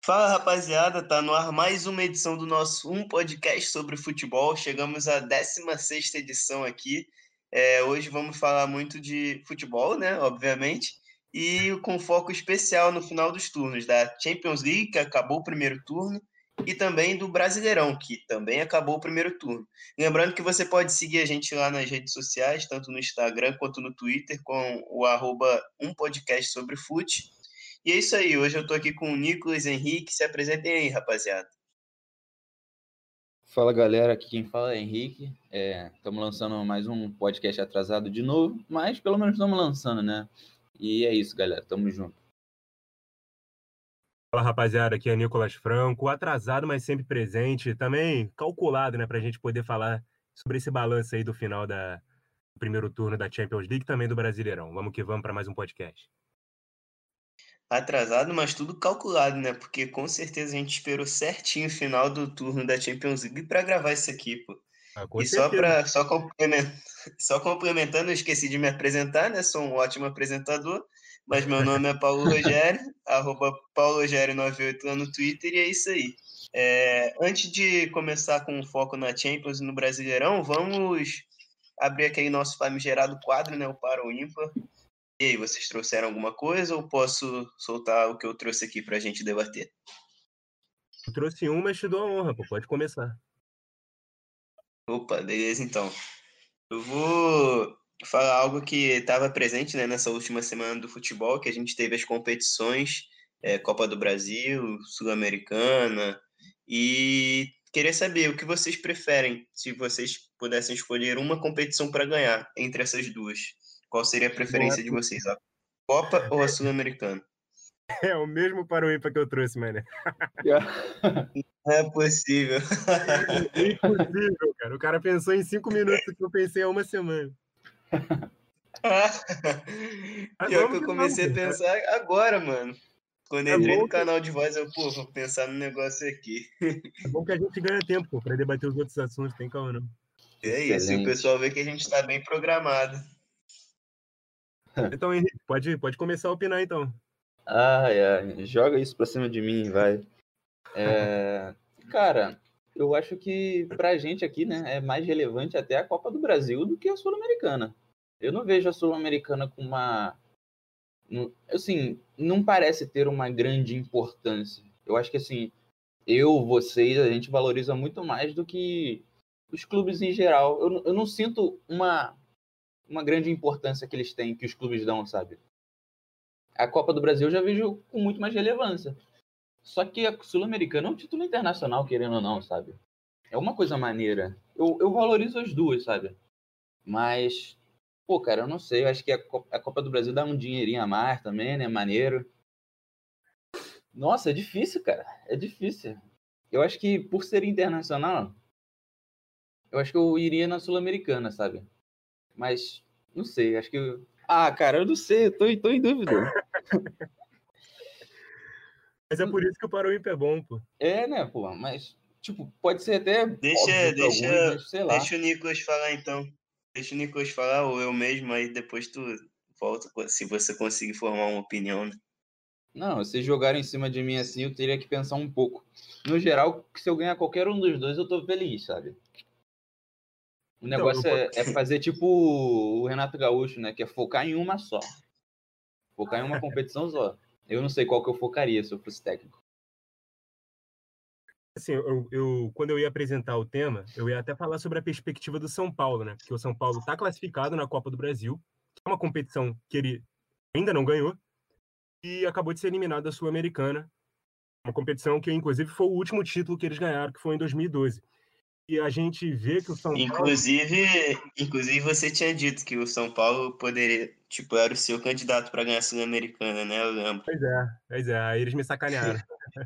Fala, rapaziada, tá no ar mais uma edição do nosso podcast sobre futebol. Chegamos à 16ª edição aqui. Hoje vamos falar muito de futebol, né, obviamente, e com foco especial no final dos turnos da Champions League, que acabou o primeiro turno, e também do Brasileirão, que também acabou o primeiro turno. Lembrando que você pode seguir a gente lá nas redes sociais, tanto no Instagram quanto no Twitter, com o @podcast sobre fute. E é isso aí, hoje eu tô aqui com o Nicolas Henrique, se apresentem aí, rapaziada. Fala galera, aqui quem fala é Henrique, estamos lançando mais um podcast atrasado de novo, mas pelo menos estamos lançando, né? E é isso galera, tamo junto. Fala rapaziada, aqui é Nicolas Franco, atrasado mas sempre presente, também calculado, né, pra gente poder falar sobre esse balanço aí do final do primeiro turno da Champions League e também do Brasileirão. Vamos que vamos para mais um podcast. Atrasado, mas tudo calculado, né? Porque com certeza a gente esperou certinho o final do turno da Champions League para gravar isso aqui, pô. Com E certeza. só complementando, eu esqueci de me apresentar, né? Sou um ótimo apresentador, mas meu nome é Paulo Rogério, @PauloRogério98 lá no Twitter, e é isso aí. Antes de começar com o foco na Champions e no Brasileirão, vamos abrir aquele nosso famigerado quadro, né? O Para ou Ímpar. E aí, vocês trouxeram alguma coisa ou posso soltar o que eu trouxe aqui para a gente debater? Eu trouxe um, mas te dou a honra, pô. Pode começar. Opa, beleza então. Eu vou falar algo que estava presente, né, nessa última semana do futebol, que a gente teve as competições, Copa do Brasil, Sul-Americana, e queria saber o que vocês preferem, se vocês pudessem escolher uma competição para ganhar entre essas duas. Qual seria a preferência de vocês, a Copa ou a Sul-Americana? É o mesmo para o ímpar que eu trouxe, mano. Não é possível. É impossível, cara. O cara pensou em 5 minutos o que eu pensei há uma semana. Pior que eu comecei a pensar agora, mano. Quando eu entrei no canal de voz, vou pensar no negócio aqui. É bom que a gente ganha tempo, pô, pra debater os outros assuntos, tem calma não. É isso, e o pessoal vê que a gente tá bem programado. Então, Henrique, pode começar a opinar, então. Joga isso pra cima de mim, vai. Cara, eu acho que pra gente aqui, né, é mais relevante até a Copa do Brasil do que a Sul-Americana. Eu não vejo a Sul-Americana com assim, não parece ter uma grande importância. Eu acho que, assim, vocês, a gente valoriza muito mais do que os clubes em geral. Eu não sinto uma grande importância que eles têm, que os clubes dão, sabe? A Copa do Brasil eu já vejo com muito mais relevância. Só que a Sul-Americana é um título internacional, querendo ou não, sabe? É uma coisa maneira. Eu valorizo as duas, sabe? Mas, pô, cara, eu não sei. Eu acho que a Copa do Brasil dá um dinheirinho a mais também, né? Maneiro. Nossa, é difícil, cara. É difícil. Eu acho que, por ser internacional, eu acho que eu iria na Sul-Americana, sabe? Mas, não sei. Acho que... cara, eu não sei. Eu tô em dúvida. Mas é por isso que o para o ímpar é bom, pô. Né, pô? Mas, tipo, pode ser até Deixa alguns, mas sei lá. o Nicolas falar, então. Deixa o Nicolas falar, ou eu mesmo, aí depois tu volta, se você conseguir formar uma opinião, né? Não, se jogarem em cima de mim assim, eu teria que pensar um pouco. No geral, se eu ganhar qualquer um dos dois, eu tô feliz, sabe? O negócio é fazer tipo o Renato Gaúcho, né? Que é focar em uma só. Focar em uma competição só. Eu não sei qual que eu focaria se eu fosse técnico. Assim, quando eu ia apresentar o tema, eu ia até falar sobre a perspectiva do São Paulo, né? Porque o São Paulo está classificado na Copa do Brasil, que é uma competição que ele ainda não ganhou, e acabou de ser eliminado da Sul-Americana, uma competição que, inclusive, foi o último título que eles ganharam, que foi em 2012. E a gente vê que o São Paulo... Inclusive você tinha dito que o São Paulo poderia, tipo, era o seu candidato para ganhar a Sul-Americana, né? Eu lembro. Pois é, aí eles me sacanearam.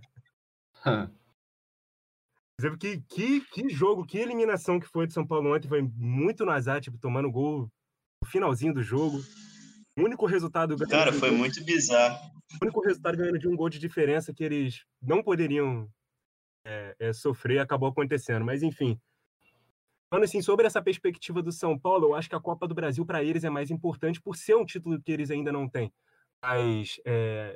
Que jogo, que eliminação que foi de São Paulo ontem, foi muito no azar, tipo, tomando gol no finalzinho do jogo. O único resultado ganhando Cara, foi muito bizarro. O único resultado ganhando de um gol de diferença que eles não poderiam sofrer acabou acontecendo. Mas, enfim, falando assim, sobre essa perspectiva do São Paulo, eu acho que a Copa do Brasil para eles é mais importante por ser um título que eles ainda não têm. Mas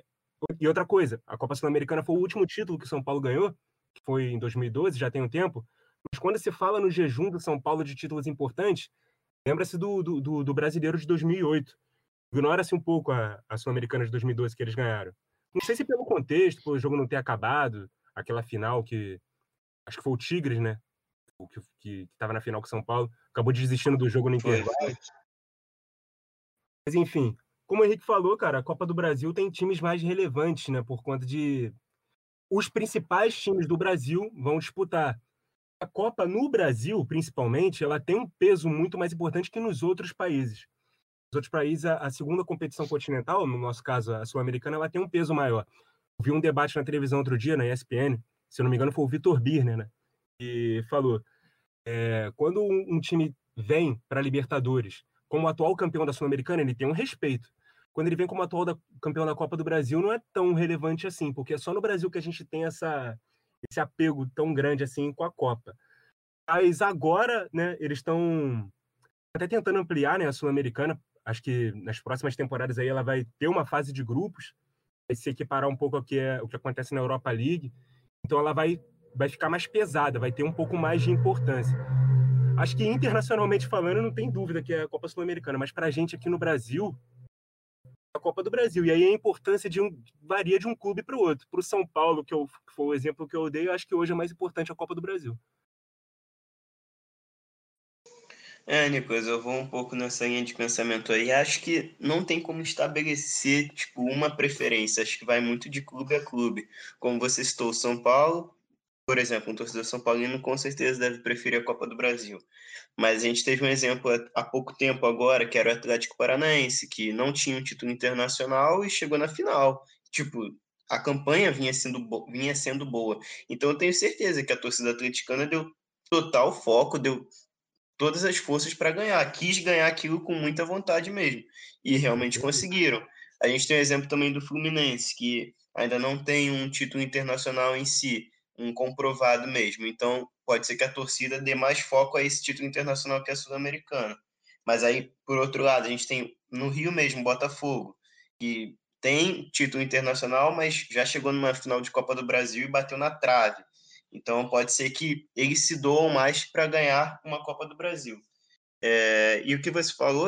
E outra coisa, a Copa Sul-Americana foi o último título que o São Paulo ganhou, que foi em 2012, já tem um tempo. Mas quando se fala no jejum do São Paulo de títulos importantes, lembra-se do Brasileiro de 2008. Ignora-se um pouco a Sul-Americana de 2012 que eles ganharam. Não sei se pelo contexto, por o jogo não ter acabado, aquela final que acho que foi o Tigres, né? Que estava na final com o São Paulo, acabou desistindo do jogo no intervalo. Foi. Mas enfim, como o Henrique falou, cara, a Copa do Brasil tem times mais relevantes, né? Por conta de os principais times do Brasil vão disputar. A Copa no Brasil, principalmente, ela tem um peso muito mais importante que nos outros países. Nos outros países, a segunda competição continental, no nosso caso, a Sul-Americana, ela tem um peso maior. Eu vi um debate na televisão outro dia, na ESPN, se eu não me engano, foi o Vitor Birner, né? E falou: quando um time vem para a Libertadores como atual campeão da Sul-Americana, ele tem um respeito. Quando ele vem como atual campeão da Copa do Brasil, não é tão relevante assim, porque é só no Brasil que a gente tem esse apego tão grande assim com a Copa. Mas agora, né, eles estão até tentando ampliar, né, a Sul-Americana. Acho que nas próximas temporadas aí ela vai ter uma fase de grupos, vai se equiparar um pouco ao que o que acontece na Europa League. Então ela vai ficar mais pesada, vai ter um pouco mais de importância. Acho que internacionalmente falando, não tem dúvida que é a Copa Sul-Americana, mas para a gente aqui no Brasil, é a Copa do Brasil. E aí a importância varia de um clube para o outro. Para o São Paulo, que foi o exemplo que eu dei, eu acho que hoje é mais importante a Copa do Brasil. Nicolas, eu vou um pouco nessa linha de pensamento aí. Acho que não tem como estabelecer, tipo, uma preferência. Acho que vai muito de clube a clube. Como você citou, o São Paulo, por exemplo, um torcedor São Paulino com certeza deve preferir a Copa do Brasil. Mas a gente teve um exemplo há pouco tempo agora, que era o Atlético Paranaense, que não tinha um título internacional e chegou na final. Tipo, a campanha vinha sendo boa. Então eu tenho certeza que a torcida atleticana deu total foco, deu todas as forças para ganhar, quis ganhar aquilo com muita vontade mesmo, e realmente conseguiram. A gente tem o exemplo também do Fluminense, que ainda não tem um título internacional em si, um comprovado mesmo, então pode ser que a torcida dê mais foco a esse título internacional que é sul-americano. Mas aí, por outro lado, a gente tem no Rio mesmo, Botafogo, que tem título internacional, mas já chegou numa final de Copa do Brasil e bateu na trave. Então, pode ser que eles se doam mais para ganhar uma Copa do Brasil. E o que você falou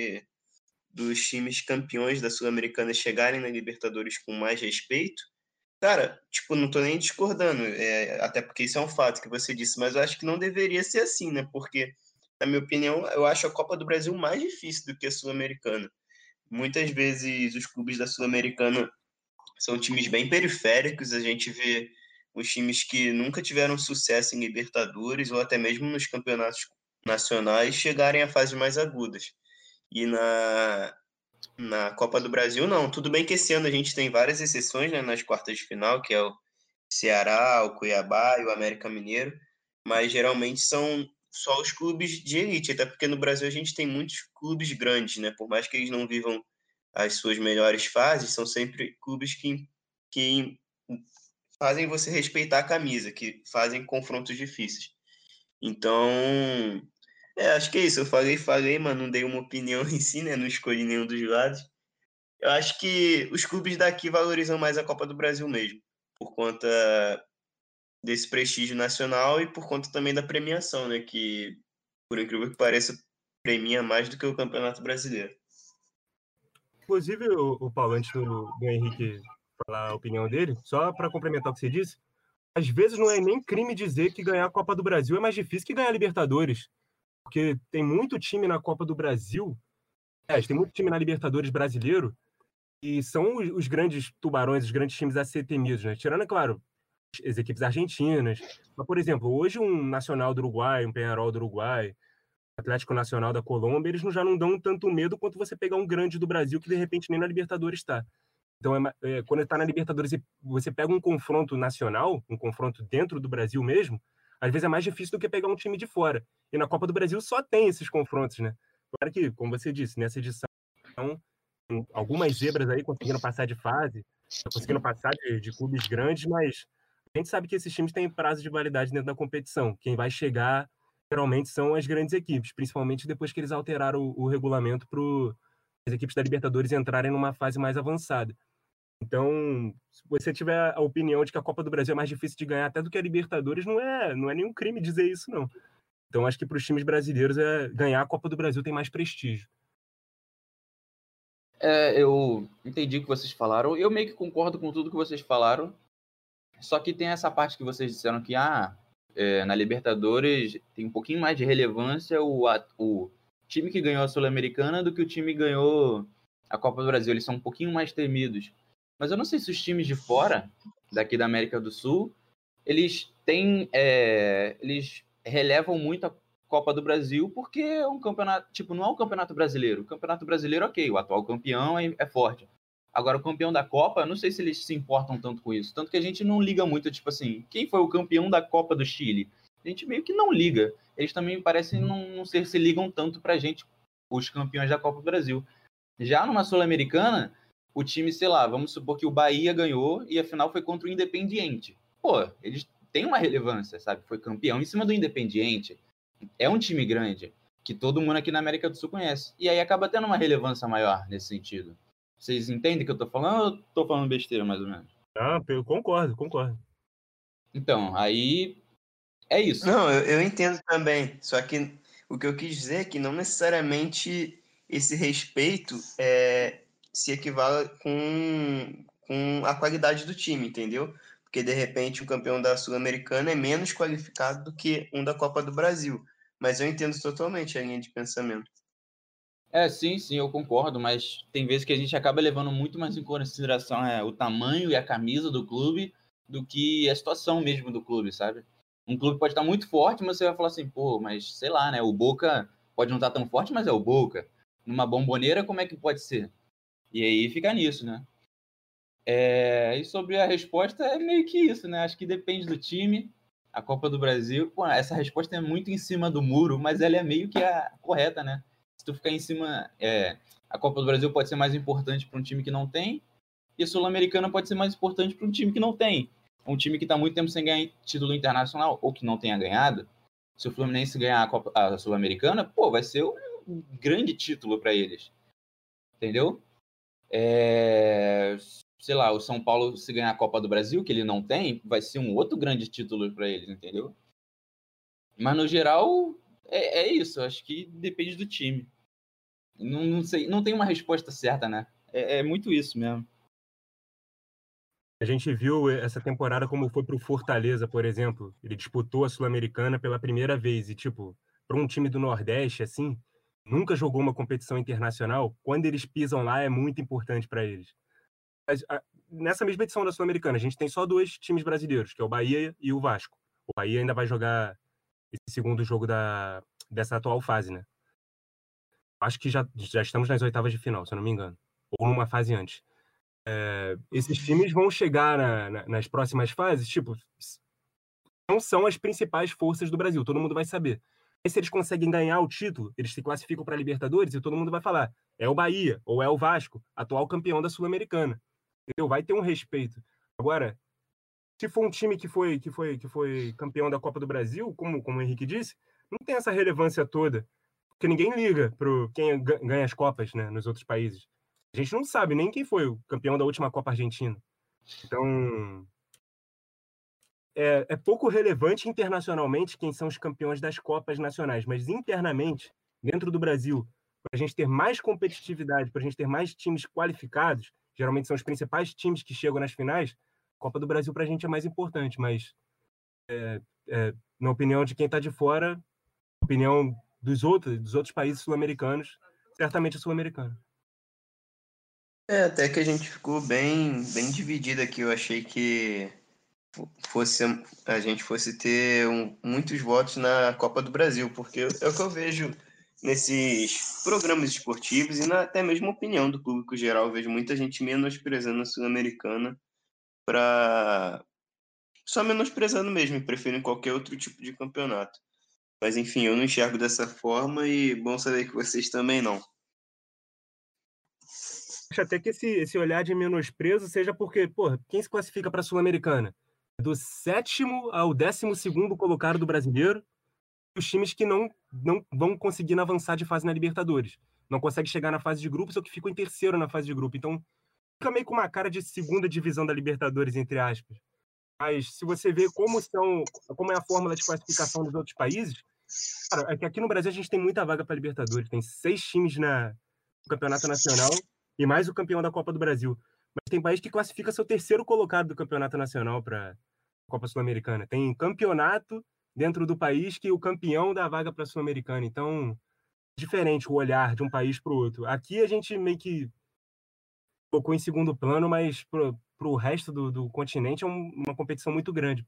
dos times campeões da Sul-Americana chegarem na Libertadores com mais respeito, cara, tipo, não tô nem discordando, até porque isso é um fato que você disse, mas eu acho que não deveria ser assim, né? Porque, na minha opinião, eu acho a Copa do Brasil mais difícil do que a Sul-Americana. Muitas vezes os clubes da Sul-Americana são times bem periféricos, a gente vê os times que nunca tiveram sucesso em Libertadores ou até mesmo nos campeonatos nacionais chegarem a fases mais agudas. E na Copa do Brasil, não. Tudo bem que esse ano a gente tem várias exceções, né, nas quartas de final, que é o Ceará, o Cuiabá e o América Mineiro, mas geralmente são só os clubes de elite, até porque no Brasil a gente tem muitos clubes grandes, né? Por mais que eles não vivam as suas melhores fases, são sempre clubes que fazem você respeitar a camisa, que fazem confrontos difíceis. Então, acho que é isso. Eu falei, mas não dei uma opinião em si, né? Não escolhi nenhum dos lados. Eu acho que os clubes daqui valorizam mais a Copa do Brasil mesmo, por conta desse prestígio nacional e por conta também da premiação, né? Que, por incrível que pareça, premia mais do que o Campeonato Brasileiro. Inclusive, o Paulo, antes do Henrique falar a opinião dele, só para complementar o que você disse, às vezes não é nem crime dizer que ganhar a Copa do Brasil é mais difícil que ganhar a Libertadores, porque tem muito time na Copa do Brasil, tem muito time na Libertadores brasileiro, e são os grandes tubarões, os grandes times a ser temidos, né? Tirando, é claro, as equipes argentinas. Mas, por exemplo, hoje um Nacional do Uruguai, um Peñarol do Uruguai, Atlético Nacional da Colômbia, eles já não dão tanto medo quanto você pegar um grande do Brasil que, de repente, nem na Libertadores está. Então, quando está na Libertadores e você pega um confronto nacional, um confronto dentro do Brasil mesmo, às vezes é mais difícil do que pegar um time de fora. E na Copa do Brasil só tem esses confrontos, né? Claro que, como você disse, nessa edição, algumas zebras aí conseguindo passar de fase, conseguindo passar de clubes grandes, mas a gente sabe que esses times têm prazo de validade dentro da competição. Quem vai chegar, geralmente, são as grandes equipes, principalmente depois que eles alteraram o regulamento para as equipes da Libertadores entrarem numa fase mais avançada. Então, se você tiver a opinião de que a Copa do Brasil é mais difícil de ganhar até do que a Libertadores, não é nenhum crime dizer isso, não. Então, acho que para os times brasileiros ganhar a Copa do Brasil tem mais prestígio. Eu entendi o que vocês falaram. Eu meio que concordo com tudo que vocês falaram. Só que tem essa parte que vocês disseram que na Libertadores tem um pouquinho mais de relevância o time que ganhou a Sul-Americana do que o time que ganhou a Copa do Brasil. Eles são um pouquinho mais temidos. Mas eu não sei se os times de fora, daqui da América do Sul, eles relevam muito a Copa do Brasil porque é um campeonato, tipo, não é um campeonato brasileiro. O campeonato brasileiro, ok, o atual campeão é forte. Agora, o campeão da Copa, eu não sei se eles se importam tanto com isso. Tanto que a gente não liga muito, tipo assim, quem foi o campeão da Copa do Chile? A gente meio que não liga. Eles também parecem não se ligam tanto pra gente, os campeões da Copa do Brasil. Já numa Sul-Americana, o time, sei lá, vamos supor que o Bahia ganhou e a final foi contra o Independiente. Pô, eles têm uma relevância, sabe? Foi campeão em cima do Independiente. É um time grande, que todo mundo aqui na América do Sul conhece. E aí acaba tendo uma relevância maior nesse sentido. Vocês entendem o que eu tô falando ou eu tô falando besteira, mais ou menos? Eu concordo. Então, aí é isso. Não, eu entendo também. Só que o que eu quis dizer é que não necessariamente esse respeito se equivale com a qualidade do time, entendeu? Porque, de repente, o campeão da Sul-Americana é menos qualificado do que um da Copa do Brasil. Mas eu entendo totalmente a linha de pensamento. Sim, eu concordo, mas tem vezes que a gente acaba levando muito mais em consideração o tamanho e a camisa do clube do que a situação mesmo do clube, sabe? Um clube pode estar muito forte, mas você vai falar assim, pô, mas sei lá, né? O Boca pode não estar tão forte, mas é o Boca. Numa Bombonera, como é que pode ser? E aí fica nisso, né? E sobre a resposta, é meio que isso, né? Acho que depende do time. A Copa do Brasil, pô, essa resposta é muito em cima do muro, mas ela é meio que a correta, né? Se tu ficar em cima, a Copa do Brasil pode ser mais importante para um time que não tem, e a Sul-Americana pode ser mais importante para um time que não tem. Um time que está muito tempo sem ganhar título internacional, ou que não tenha ganhado, se o Fluminense ganhar a Sul-Americana, pô, vai ser um grande título para eles. Entendeu? Sei lá, o São Paulo, se ganhar a Copa do Brasil, que ele não tem, vai ser um outro grande título para eles, entendeu? Mas, no geral, é isso. Acho que depende do time. Não sei, não tem uma resposta certa, né? É muito isso mesmo. A gente viu essa temporada como foi pro Fortaleza, por exemplo. Ele disputou a Sul-Americana pela primeira vez e, tipo, para um time do Nordeste, assim, nunca jogou uma competição internacional, quando eles pisam lá é muito importante para eles. Mas, nessa mesma edição da Sul-Americana, a gente tem só 2 times brasileiros, que é o Bahia e o Vasco. O Bahia ainda vai jogar esse segundo jogo dessa atual fase, né? Acho que já estamos nas oitavas de final, se eu não me engano. Ou numa fase antes. Esses times vão chegar nas próximas fases, tipo, não são as principais forças do Brasil, todo mundo vai saber. E se eles conseguem ganhar o título, eles se classificam para a Libertadores e todo mundo vai falar, é o Bahia ou é o Vasco, atual campeão da Sul-Americana. Entendeu? Vai ter um respeito. Agora, se for um time que foi campeão da Copa do Brasil, como o Henrique disse, não tem essa relevância toda, porque ninguém liga para quem ganha as Copas, né, nos outros países. A gente não sabe nem quem foi o campeão da última Copa Argentina. Então, é pouco relevante internacionalmente quem são os campeões das Copas nacionais, mas internamente, dentro do Brasil, para a gente ter mais competitividade, para a gente ter mais times qualificados, geralmente são os principais times que chegam nas finais, a Copa do Brasil para a gente é mais importante, mas na opinião de quem está de fora, na opinião dos outros países sul-americanos, certamente a Sul-Americana. Até que a gente ficou bem dividido aqui. Eu achei que a gente fosse ter muitos votos na Copa do Brasil, porque é o que eu vejo nesses programas esportivos e até mesmo a opinião do público geral. Eu vejo muita gente menosprezando a Sul-Americana, só menosprezando mesmo, e preferem qualquer outro tipo de campeonato. Mas enfim, eu não enxergo dessa forma e bom saber que vocês também não. Acho até que esse olhar de menosprezo seja porque, pô, quem se classifica para a Sul-Americana? Do 7º ao 12º colocado do brasileiro, os times que não vão conseguindo avançar de fase na Libertadores. Não conseguem chegar na fase de grupos ou que ficam em terceiro na fase de grupo. Então, fica meio com uma cara de segunda divisão da Libertadores, entre aspas. Mas se você vê como é a fórmula de classificação dos outros países, cara, é que aqui no Brasil a gente tem muita vaga para Libertadores. Tem 6 times no Campeonato Nacional e mais o campeão da Copa do Brasil. Mas tem país que classifica seu terceiro colocado do Campeonato Nacional para Copa Sul-Americana. Tem campeonato dentro do país que o campeão dá a vaga para a Sul-Americana. Então, diferente o olhar de um país para o outro. Aqui a gente meio que colocou em segundo plano, mas para o resto do continente é uma competição muito grande.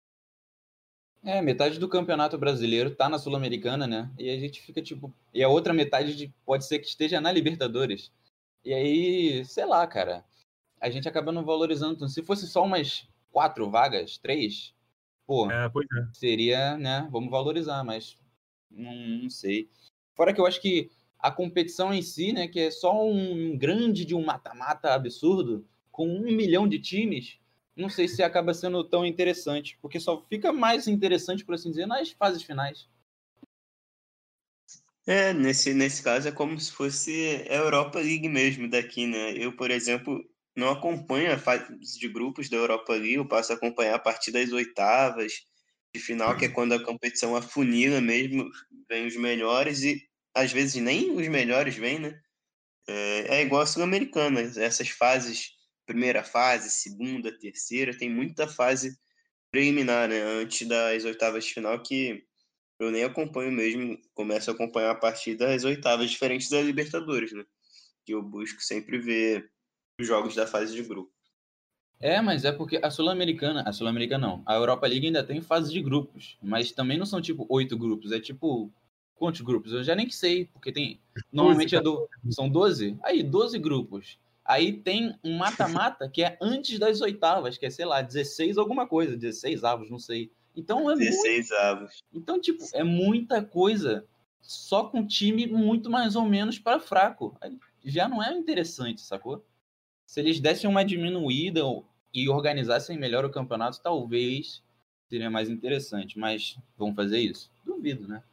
Metade do Campeonato Brasileiro tá na Sul-Americana, né? E a gente fica tipo... E a outra metade pode ser que esteja na Libertadores. E aí, sei lá, cara. A gente acaba não valorizando. Se fosse só umas 4 vagas, 3, pô, Pois é. seria, né? Vamos valorizar, mas não sei. Fora que eu acho que a competição em si, né? Que é só um grande de um mata-mata absurdo, com 1 milhão de times, não sei se acaba sendo tão interessante, porque só fica mais interessante, por assim dizer, nas fases finais. Nesse caso é como se fosse a Europa League mesmo daqui, né? Eu, por exemplo, não acompanho a fase de grupos da Europa League, eu passo a acompanhar a partir das oitavas de final, que é quando a competição afunila mesmo, vem os melhores e às vezes nem os melhores vêm, né? É igual a Sul-Americana, essas fases, primeira fase, segunda, terceira, tem muita fase preliminar, né? Antes das oitavas de final que eu nem acompanho mesmo, começo a acompanhar a partir das oitavas, diferentes da Libertadores, né? Que eu busco sempre ver os jogos da fase de grupo. Mas é porque a Sul-Americana não, a Europa League ainda tem fase de grupos, mas também não são tipo 8 grupos, é tipo, quantos grupos? Eu já nem sei, porque tem, normalmente 12, são 12? Aí, 12 grupos. Aí tem um mata-mata que é antes das oitavas, que é, sei lá, 16 alguma coisa, 16 avos, não sei. Então 16 avos. Então, tipo, é muita coisa só com time muito mais ou menos para fraco. Aí já não é interessante, sacou? Se eles dessem uma diminuída e organizassem melhor o campeonato, talvez seria mais interessante. Mas vão fazer isso? Duvido, né?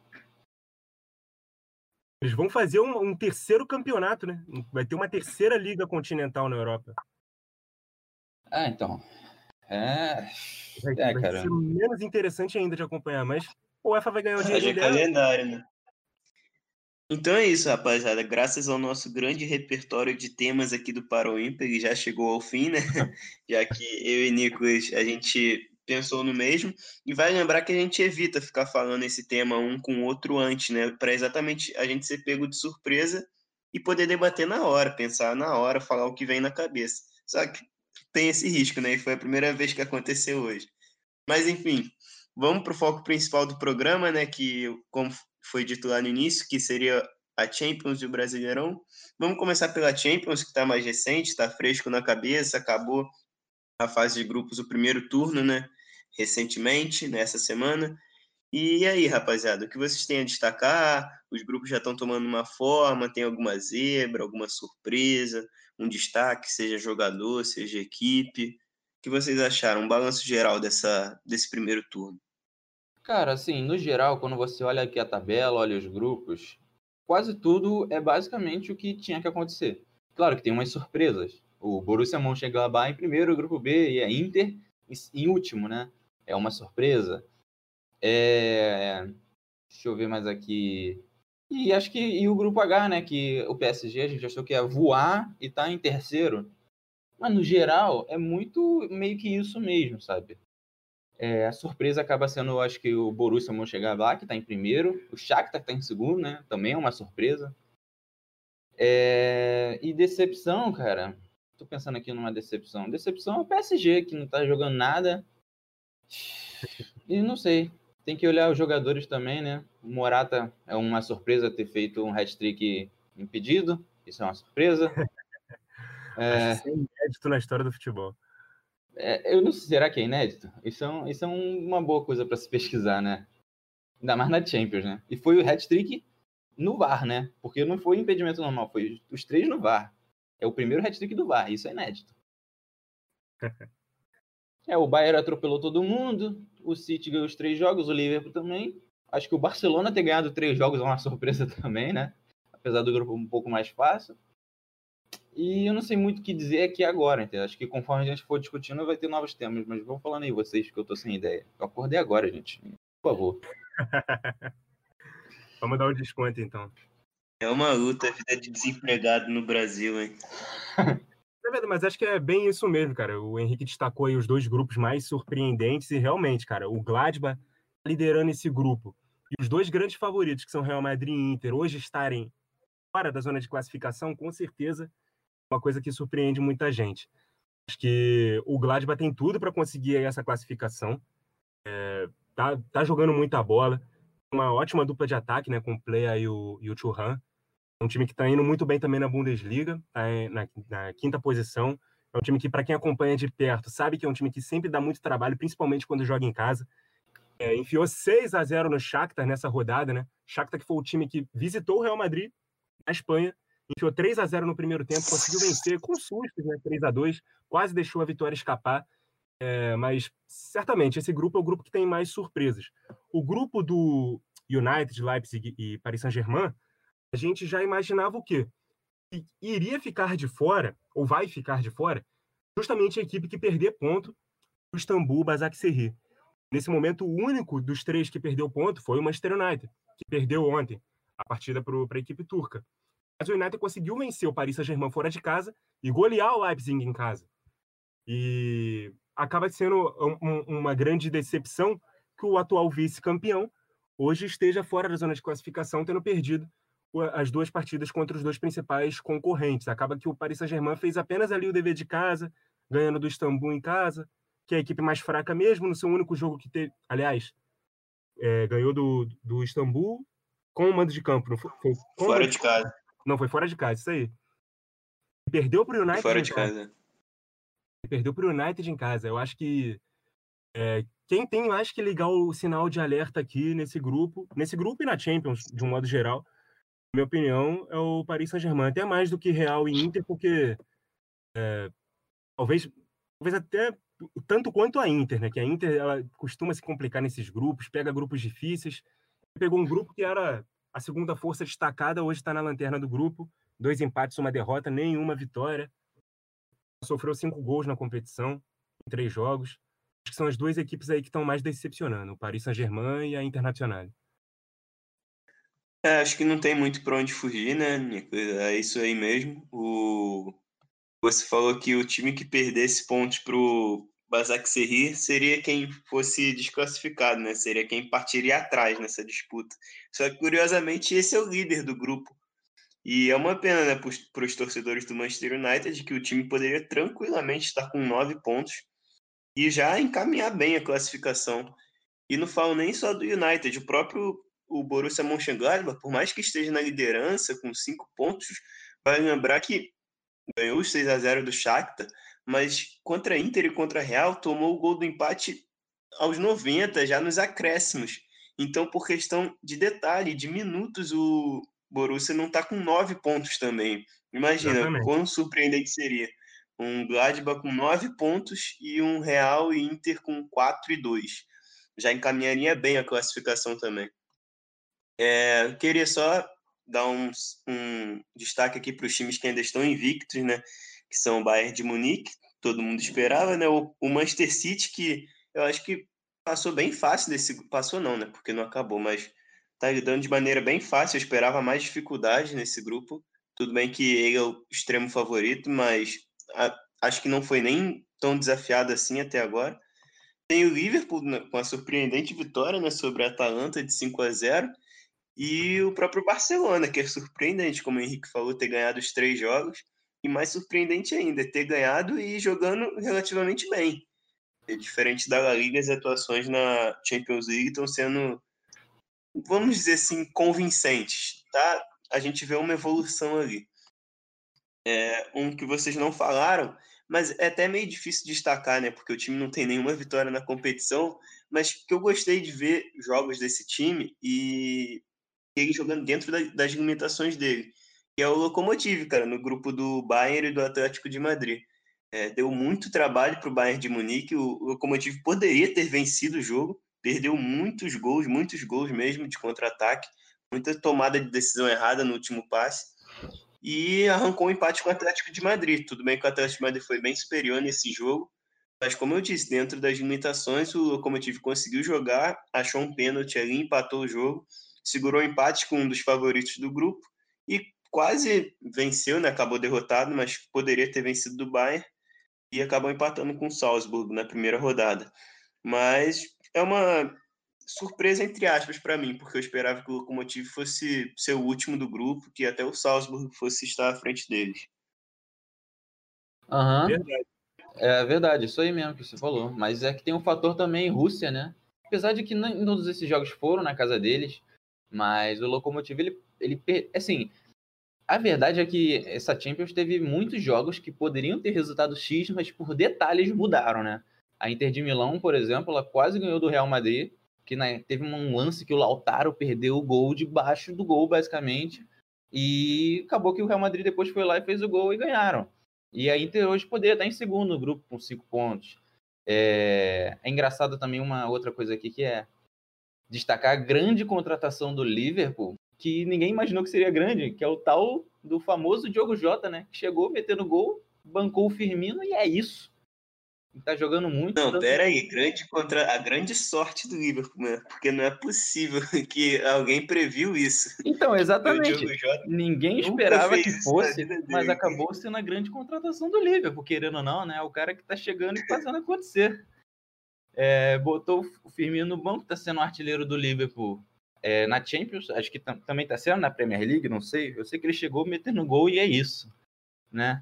Eles vão fazer um terceiro campeonato, né? Vai ter uma terceira liga continental na Europa. Então. Vai Cara. ser menos interessante ainda de acompanhar, mas o UEFA vai ganhar o dinheiro dela. Calendário, né? Então é isso, rapaziada. Graças ao nosso grande repertório de temas aqui do Paroímpar, ele já chegou ao fim, né? Já que eu e Nicolas, a gente pensou no mesmo. E vai lembrar que a gente evita ficar falando esse tema um com o outro antes, né? Para exatamente a gente ser pego de surpresa e poder debater na hora, pensar na hora, falar o que vem na cabeça. Só que tem esse risco, né? E foi a primeira vez que aconteceu hoje. Mas, enfim, vamos para o foco principal do programa, né? Que, como foi dito lá no início, que seria a Champions e o Brasileirão. Vamos começar pela Champions, que está mais recente, está fresco na cabeça, acabou a fase de grupos, o primeiro turno, né? Recentemente, nessa semana. E aí, rapaziada, o que vocês têm a destacar? Os grupos já estão tomando uma forma, tem alguma zebra, alguma surpresa, um destaque, seja jogador, seja equipe. O que vocês acharam? Um balanço geral desse primeiro turno. Cara, assim, no geral, quando você olha aqui a tabela, olha os grupos, quase tudo é basicamente o que tinha que acontecer. Claro que tem umas surpresas. O Borussia Mönchengladbach em primeiro, o grupo B, e a Inter em último, né? É uma surpresa. Deixa eu ver mais aqui. E acho que o grupo H, né? Que o PSG a gente achou que ia voar e tá em terceiro. Mas no geral é muito meio que isso mesmo, sabe? A surpresa acaba sendo, acho que o Borussia Mönchengladbach, que tá em primeiro. O Shakhtar que tá em segundo, né? Também é uma surpresa. E decepção, cara. Tô pensando aqui numa decepção. Decepção é o PSG, que não tá jogando nada. E não sei. Tem que olhar os jogadores também, né? O Morata é uma surpresa ter feito um hat-trick impedido. Isso é uma surpresa. Acho que isso é inédito na história do futebol. Eu não sei, será que é inédito? Isso é uma boa coisa para se pesquisar, né? Ainda mais na Champions, né? E foi o hat-trick no VAR, né? Porque não foi impedimento normal, foi os 3 no VAR. É o primeiro hat-trick do VAR, isso é inédito. O Bayern atropelou todo mundo, o City ganhou os 3 jogos, o Liverpool também. Acho que o Barcelona ter ganhado 3 jogos é uma surpresa também, né? Apesar do grupo um pouco mais fácil. E eu não sei muito o que dizer aqui agora, entendeu? Acho que conforme a gente for discutindo, vai ter novos temas, mas vão falando aí vocês, que eu tô sem ideia. Eu acordei agora, gente. Por favor. Vamos dar o desconto, então. É uma luta a vida de desempregado no Brasil, hein? É verdade, mas acho que é bem isso mesmo, cara. O Henrique destacou aí os dois grupos mais surpreendentes e realmente, cara, o Gladbach liderando esse grupo. E os dois grandes favoritos, que são Real Madrid e Inter, hoje estarem fora da zona de classificação, com certeza, é uma coisa que surpreende muita gente. Acho que o Gladbach tem tudo para conseguir aí essa classificação. Tá jogando muita bola. Uma ótima dupla de ataque, né, com o Plea e o Thuram. É um time que está indo muito bem também na Bundesliga, tá na quinta posição. É um time que, para quem acompanha de perto, sabe que é um time que sempre dá muito trabalho, principalmente quando joga em casa. Enfiou 6-0 no Shakhtar nessa rodada, né? Shakhtar que foi o time que visitou o Real Madrid na Espanha, enfiou 3-0 no primeiro tempo, conseguiu vencer com sustos, né? 3-2, quase deixou a vitória escapar. Mas certamente esse grupo é o grupo que tem mais surpresas. O grupo do United, Leipzig e Paris Saint-Germain, a gente já imaginava o quê? Que iria ficar de fora, ou vai ficar de fora, justamente a equipe que perder ponto, o Istambul Basaksehir. Nesse momento, o único dos três que perdeu ponto foi o Manchester United, que perdeu ontem a partida para a equipe turca. Mas o United conseguiu vencer o Paris Saint-Germain fora de casa e golear o Leipzig em casa. E acaba sendo uma grande decepção que o atual vice-campeão hoje esteja fora da zona de classificação, tendo perdido as duas partidas contra os dois principais concorrentes. Acaba que o Paris Saint-Germain fez apenas ali o dever de casa, ganhando do Istambul em casa, que é a equipe mais fraca mesmo, no seu único jogo que teve. Aliás, ganhou do Istambul com o mando de campo. Não foi Fora de casa. Não, foi fora de casa, isso aí. Perdeu para o United Fora em de casa. casa. Perdeu para o United em casa. Eu acho que quem tem mais que ligar o sinal de alerta aqui nesse grupo e na Champions, de um modo geral, na minha opinião, é o Paris Saint-Germain. Até mais do que Real e Inter, porque talvez até tanto quanto a Inter, né? Que a Inter ela costuma se complicar nesses grupos, pega grupos difíceis. Pegou um grupo que era a segunda força destacada, hoje está na lanterna do grupo. 2 empates, 1 derrota, nenhuma vitória. Sofreu 5 gols na competição, em 3 jogos. Acho que são as duas equipes aí que estão mais decepcionando, o Paris Saint-Germain e a Internacional. Acho que não tem muito para onde fugir, né, Nico? É isso aí mesmo. Você falou que o time que perdesse pontos pro Basaksehir seria quem fosse desclassificado, né? Seria quem partiria atrás nessa disputa. Só que, curiosamente, esse é o líder do grupo. E é uma pena, né, para os torcedores do Manchester United, que o time poderia tranquilamente estar com 9 pontos e já encaminhar bem a classificação. E não falo nem só do United, o Borussia Mönchengladbach, por mais que esteja na liderança com 5 pontos, vai lembrar que ganhou os 6-0 do Shakhtar, mas contra a Inter e contra a Real tomou o gol do empate aos 90, já nos acréscimos. Então, por questão de detalhe, de minutos, o Borussia não está com 9 pontos também. Imagina, Exatamente. quão surpreendente seria. Um Gladbach com 9 pontos e um Real e Inter com 4 e 2. Já encaminharia bem a classificação também. Queria só dar um destaque aqui para os times que ainda estão invictos, né? Que são o Bayern de Munique, todo mundo esperava, né? O Manchester City, que eu acho que passou bem fácil Passou não, né? Porque não acabou, mas tá lidando de maneira bem fácil. Eu esperava mais dificuldade nesse grupo. Tudo bem que ele é o extremo favorito, mas acho que não foi nem tão desafiado assim até agora. Tem o Liverpool, né, com a surpreendente vitória, né, sobre a Atalanta de 5-0. E o próprio Barcelona, que é surpreendente, como o Henrique falou, ter ganhado os 3 jogos. E mais surpreendente ainda, ter ganhado e jogando relativamente bem. Diferente da La Liga, as atuações na Champions League estão sendo, vamos dizer assim, convincentes. Tá? A gente vê uma evolução ali. Um que vocês não falaram, mas é até meio difícil destacar, né? Porque o time não tem nenhuma vitória na competição, mas que eu gostei de ver jogos desse time e ele jogando dentro das limitações dele, que é o Lokomotiv, cara, no grupo do Bayern e do Atlético de Madrid. Deu muito trabalho para o Bayern de Munique, o Lokomotiv poderia ter vencido o jogo, perdeu muitos gols mesmo de contra-ataque, muita tomada de decisão errada no último passe, e arrancou um empate com o Atlético de Madrid. Tudo bem que o Atlético de Madrid foi bem superior nesse jogo, mas como eu disse, dentro das limitações, o Lokomotiv conseguiu jogar, achou um pênalti ali, empatou o jogo, segurou o empate com um dos favoritos do grupo e quase venceu, né? Acabou derrotado, mas poderia ter vencido do Bayern e acabou empatando com o Salzburg na primeira rodada. Mas é uma surpresa, entre aspas, para mim, porque eu esperava que o Lokomotiv fosse ser o último do grupo, que até o Salzburg fosse estar à frente deles. Aham, Verdade. é verdade, isso aí mesmo que você falou. Mas é que tem um fator também Rússia, né? Apesar de que nem todos esses jogos foram na casa deles, mas o Lokomotiv, assim, a verdade é que essa Champions teve muitos jogos que poderiam ter resultado X, mas por detalhes mudaram, né? A Inter de Milão, por exemplo, ela quase ganhou do Real Madrid, que teve um lance que o Lautaro perdeu o gol debaixo do gol, basicamente, e acabou que o Real Madrid depois foi lá e fez o gol e ganharam. E a Inter hoje poderia estar em segundo no grupo com 5 pontos. É engraçado também uma outra coisa aqui que é destacar a grande contratação do Liverpool, que ninguém imaginou que seria grande, que é o tal do famoso Diogo Jota, né? Que chegou metendo gol, bancou o Firmino e é isso. Tá jogando muito. Não, pera aí, a grande sorte do Liverpool, né? Porque não é possível que alguém previu isso. Então, O exatamente. Diogo Jota Ninguém nunca esperava fez que isso na fosse, vida mas dele. acabou sendo a grande contratação do Liverpool, querendo ou não, né? O cara que tá chegando e fazendo acontecer. Botou o Firmino no banco, tá sendo o artilheiro do Liverpool na Champions, acho que também tá sendo na Premier League, não sei. Eu sei que ele chegou metendo gol e é isso, né?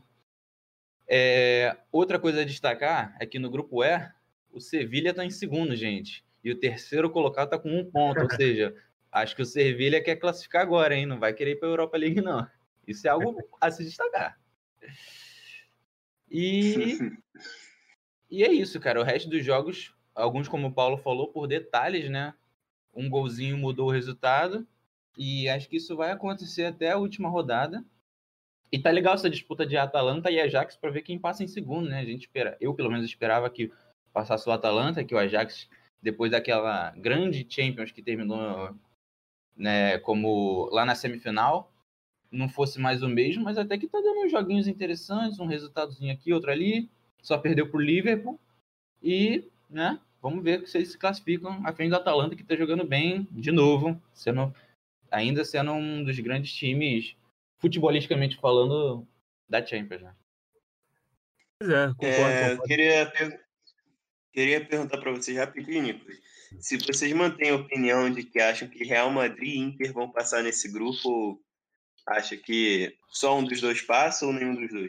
Outra coisa a destacar é que no grupo E, o Sevilha tá em segundo, gente. E o terceiro colocado tá com 1 ponto, ou seja, acho que o Sevilha quer classificar agora, hein? Não vai querer ir pra Europa League, não. Isso é algo a se destacar. E é isso, cara. O resto dos jogos, alguns, como o Paulo falou, por detalhes, né? Um golzinho mudou o resultado. E acho que isso vai acontecer até a última rodada. E tá legal essa disputa de Atalanta e Ajax para ver quem passa em segundo, né? Eu pelo menos esperava que passasse o Atalanta, que o Ajax, depois daquela grande Champions que terminou, né, como lá na semifinal, não fosse mais o mesmo, mas até que tá dando uns joguinhos interessantes, um resultadozinho aqui, outro ali. Só perdeu pro Liverpool. E, né, vamos ver se eles se classificam à frente do Atalanta, que tá jogando bem de novo, ainda sendo um dos grandes times, futebolisticamente falando, da Champions, né? Pois é, concordo. Queria perguntar para vocês rapidinho, Nicolas, se vocês mantêm a opinião de que acham que Real Madrid e Inter vão passar nesse grupo, ou acha que só um dos dois passa ou nenhum dos dois?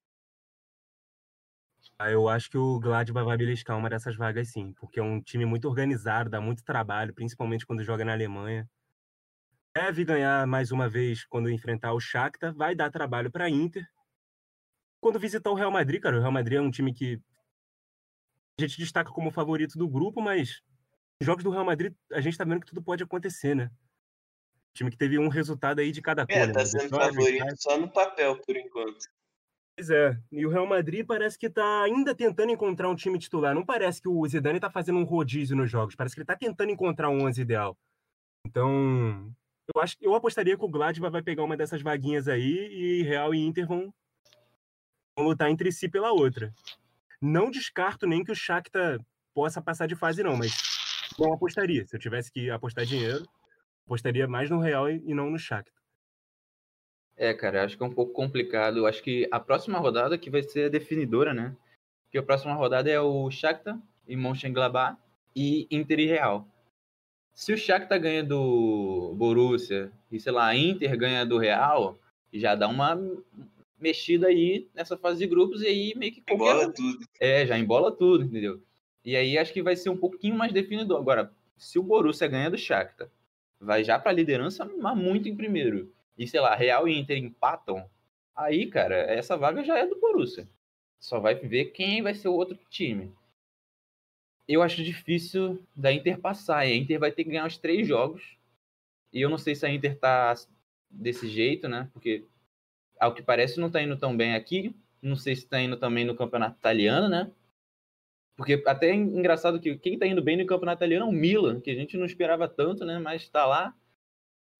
Eu acho que o Gladbach vai beliscar uma dessas vagas, sim, porque é um time muito organizado, dá muito trabalho, principalmente quando joga na Alemanha. Deve ganhar mais uma vez quando enfrentar o Shakhtar, vai dar trabalho para a Inter. Quando visitar o Real Madrid, cara, o Real Madrid é um time que a gente destaca como favorito do grupo, mas nos jogos do Real Madrid a gente tá vendo que tudo pode acontecer, né? Time que teve um resultado aí de cada cor, né? Tá Uma sendo vitória, um favorito empate. só no papel, por enquanto. Pois é. E o Real Madrid parece que tá ainda tentando encontrar um time titular. Não parece que o Zidane tá fazendo um rodízio nos jogos. Parece que ele tá tentando encontrar um 11 ideal. Então, eu apostaria que o Gladbach vai pegar uma dessas vaguinhas aí e Real e Inter vão lutar entre si pela outra. Não descarto nem que o Shakhtar possa passar de fase, não, mas não apostaria. Se eu tivesse que apostar dinheiro, apostaria mais no Real e não no Shakhtar. Cara, acho que é um pouco complicado. Eu acho que a próxima rodada que vai ser a definidora, né? Porque a próxima rodada é o Shakhtar e Mönchengladbach e Inter e Real. Se o Shakhtar ganha do Borussia e, sei lá, a Inter ganha do Real, já dá uma mexida aí nessa fase de grupos e aí meio que qualquer Embola tudo. já embola tudo, entendeu? E aí acho que vai ser um pouquinho mais definidor. Agora, se o Borussia ganha do Shakhtar, vai já para a liderança, mas muito em primeiro. E, sei lá, Real e Inter empatam, aí, cara, essa vaga já é do Borussia. Só vai ver quem vai ser o outro time. Eu acho difícil da Inter passar. E a Inter vai ter que ganhar os 3 jogos. E eu não sei se a Inter tá desse jeito, né? Porque, ao que parece, não tá indo tão bem aqui. Não sei se tá indo também no campeonato italiano, né? Porque até é engraçado que quem tá indo bem no campeonato italiano é o Milan, que a gente não esperava tanto, né? Mas tá lá.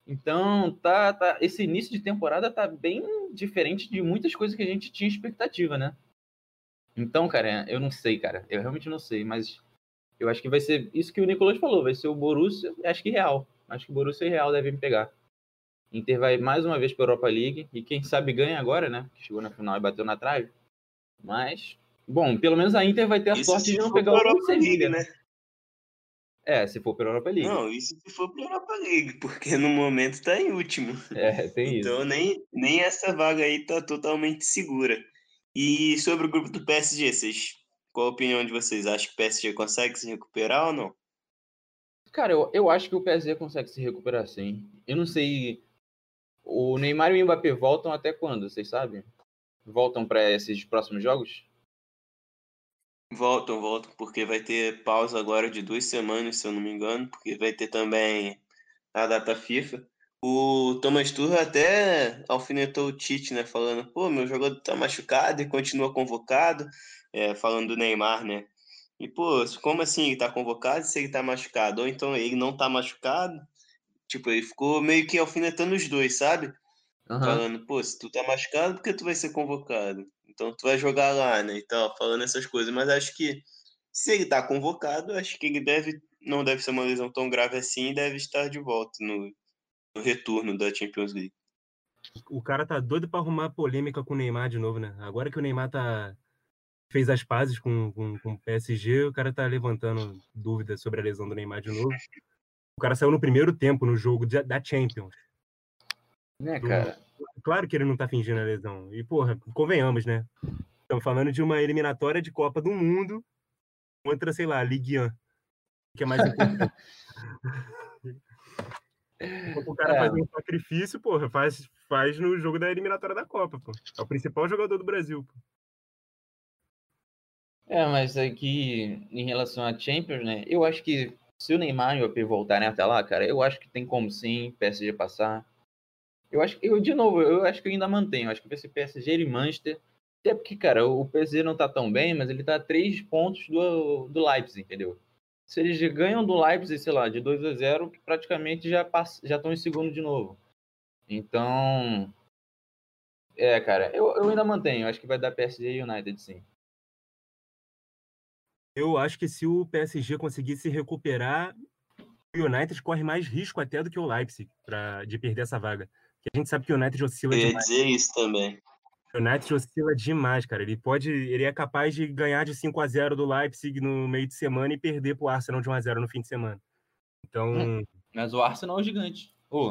Então, esse início de temporada tá bem diferente de muitas coisas que a gente tinha expectativa, né? Então, cara, eu não sei, cara. Eu realmente não sei, mas eu acho que vai ser isso que o Nicolas falou, vai ser o Borussia, acho que Real. Acho que o Borussia e Real devem pegar. Inter vai mais uma vez para a Europa League e quem sabe ganha agora, né? Que chegou na final e bateu na trave. Mas, bom, pelo menos a Inter vai ter a Isso sorte se de não for pegar pra o Europa League, Sevilha. né? Se for para a Europa League. Não, isso se for pra Europa League, porque no momento tá em último. Tem isso. Então nem essa vaga aí tá totalmente segura. E sobre o grupo do PSG, qual a opinião de vocês? Acha que o PSG consegue se recuperar ou não? Cara, eu acho que o PSG consegue se recuperar sim. Eu não sei. O Neymar e o Mbappé voltam até quando, vocês sabem? Voltam para esses próximos jogos? Voltam, porque vai ter pausa agora de 2 semanas, se eu não me engano, porque vai ter também a data FIFA. O Thomas Tuchel até alfinetou o Tite, né? Falando, pô, meu jogador tá machucado e continua convocado, falando do Neymar, né? E, pô, como assim ele tá convocado se ele tá machucado? Ou então ele não tá machucado? Tipo, ele ficou meio que alfinetando os dois, sabe? Aham. Falando, pô, se tu tá machucado, por que tu vai ser convocado? Então tu vai jogar lá, né? E tal, falando essas coisas. Mas acho que se ele tá convocado, acho que ele não deve ser uma lesão tão grave assim e deve estar de volta no retorno da Champions League. O cara tá doido pra arrumar polêmica com o Neymar de novo, né? Agora que o Neymar fez as pazes com o PSG, o cara tá levantando dúvidas sobre a lesão do Neymar de novo. O cara saiu no primeiro tempo no jogo da Champions. Né, cara? Claro que ele não tá fingindo a lesão. E, porra, convenhamos, né? Estamos falando de uma eliminatória de Copa do Mundo contra, sei lá, Ligue 1, que é mais importante. O cara fazer um sacrifício, porra, faz no jogo da eliminatória da Copa, pô. É o principal jogador do Brasil, pô. Mas aqui, em relação à Champions, né? Eu acho que se o Neymar e o AP voltarem até lá, cara, eu acho que tem como sim PSG passar. Eu acho que, de novo, eu acho que eu ainda mantenho. Eu acho que vai ser PSG e Manchester. Até porque, cara, o PSG não tá tão bem, mas ele tá a 3 pontos do Leipzig, entendeu? Se eles ganham do Leipzig, sei lá, de 2-0, praticamente já estão em segundo de novo. Então, cara, eu ainda mantenho. Eu acho que vai dar PSG e United, sim. Eu acho que se o PSG conseguir se recuperar, o United corre mais risco até do que o Leipzig de perder essa vaga. Porque a gente sabe que o United oscila Eu ia demais. dizer isso também. O United oscila demais, cara. Ele é capaz de ganhar de 5-0 do Leipzig no meio de semana e perder pro Arsenal de 1-0 no fim de semana. Então, Mas o Arsenal é o gigante.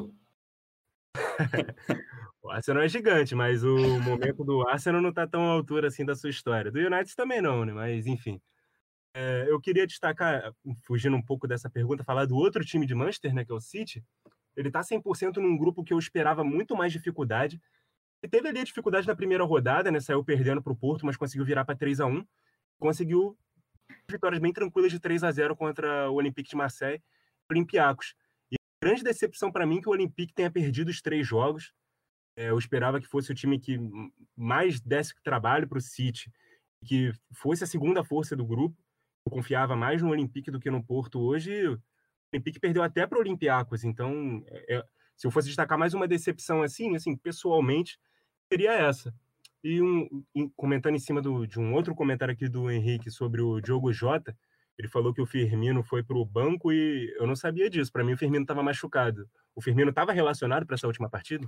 o Arsenal é gigante, mas o momento do Arsenal não tá tão à altura assim da sua história. Do United também não, né? Mas, enfim. Eu queria destacar, fugindo um pouco dessa pergunta, falar do outro time de Manchester, né, que é o City. Ele tá 100% num grupo que eu esperava muito mais dificuldade. E teve ali a dificuldade na primeira rodada, né? Saiu perdendo para o Porto, mas conseguiu virar para 3-1. Conseguiu vitórias bem tranquilas de 3-0 contra o Olympique de Marseille e o Olympiacos. E a grande decepção para mim é que o Olympique tenha perdido os 3 jogos. Eu esperava que fosse o time que mais desse trabalho para o City, que fosse a segunda força do grupo. Eu confiava mais no Olympique do que no Porto hoje. O Olympique perdeu até para o Olympiacos. Então, se eu fosse destacar mais uma decepção assim, pessoalmente, seria essa. E comentando em cima de um outro comentário aqui do Henrique sobre o Diogo Jota, ele falou que o Firmino foi para o banco e eu não sabia disso. Para mim, o Firmino estava machucado. O Firmino estava relacionado para essa última partida?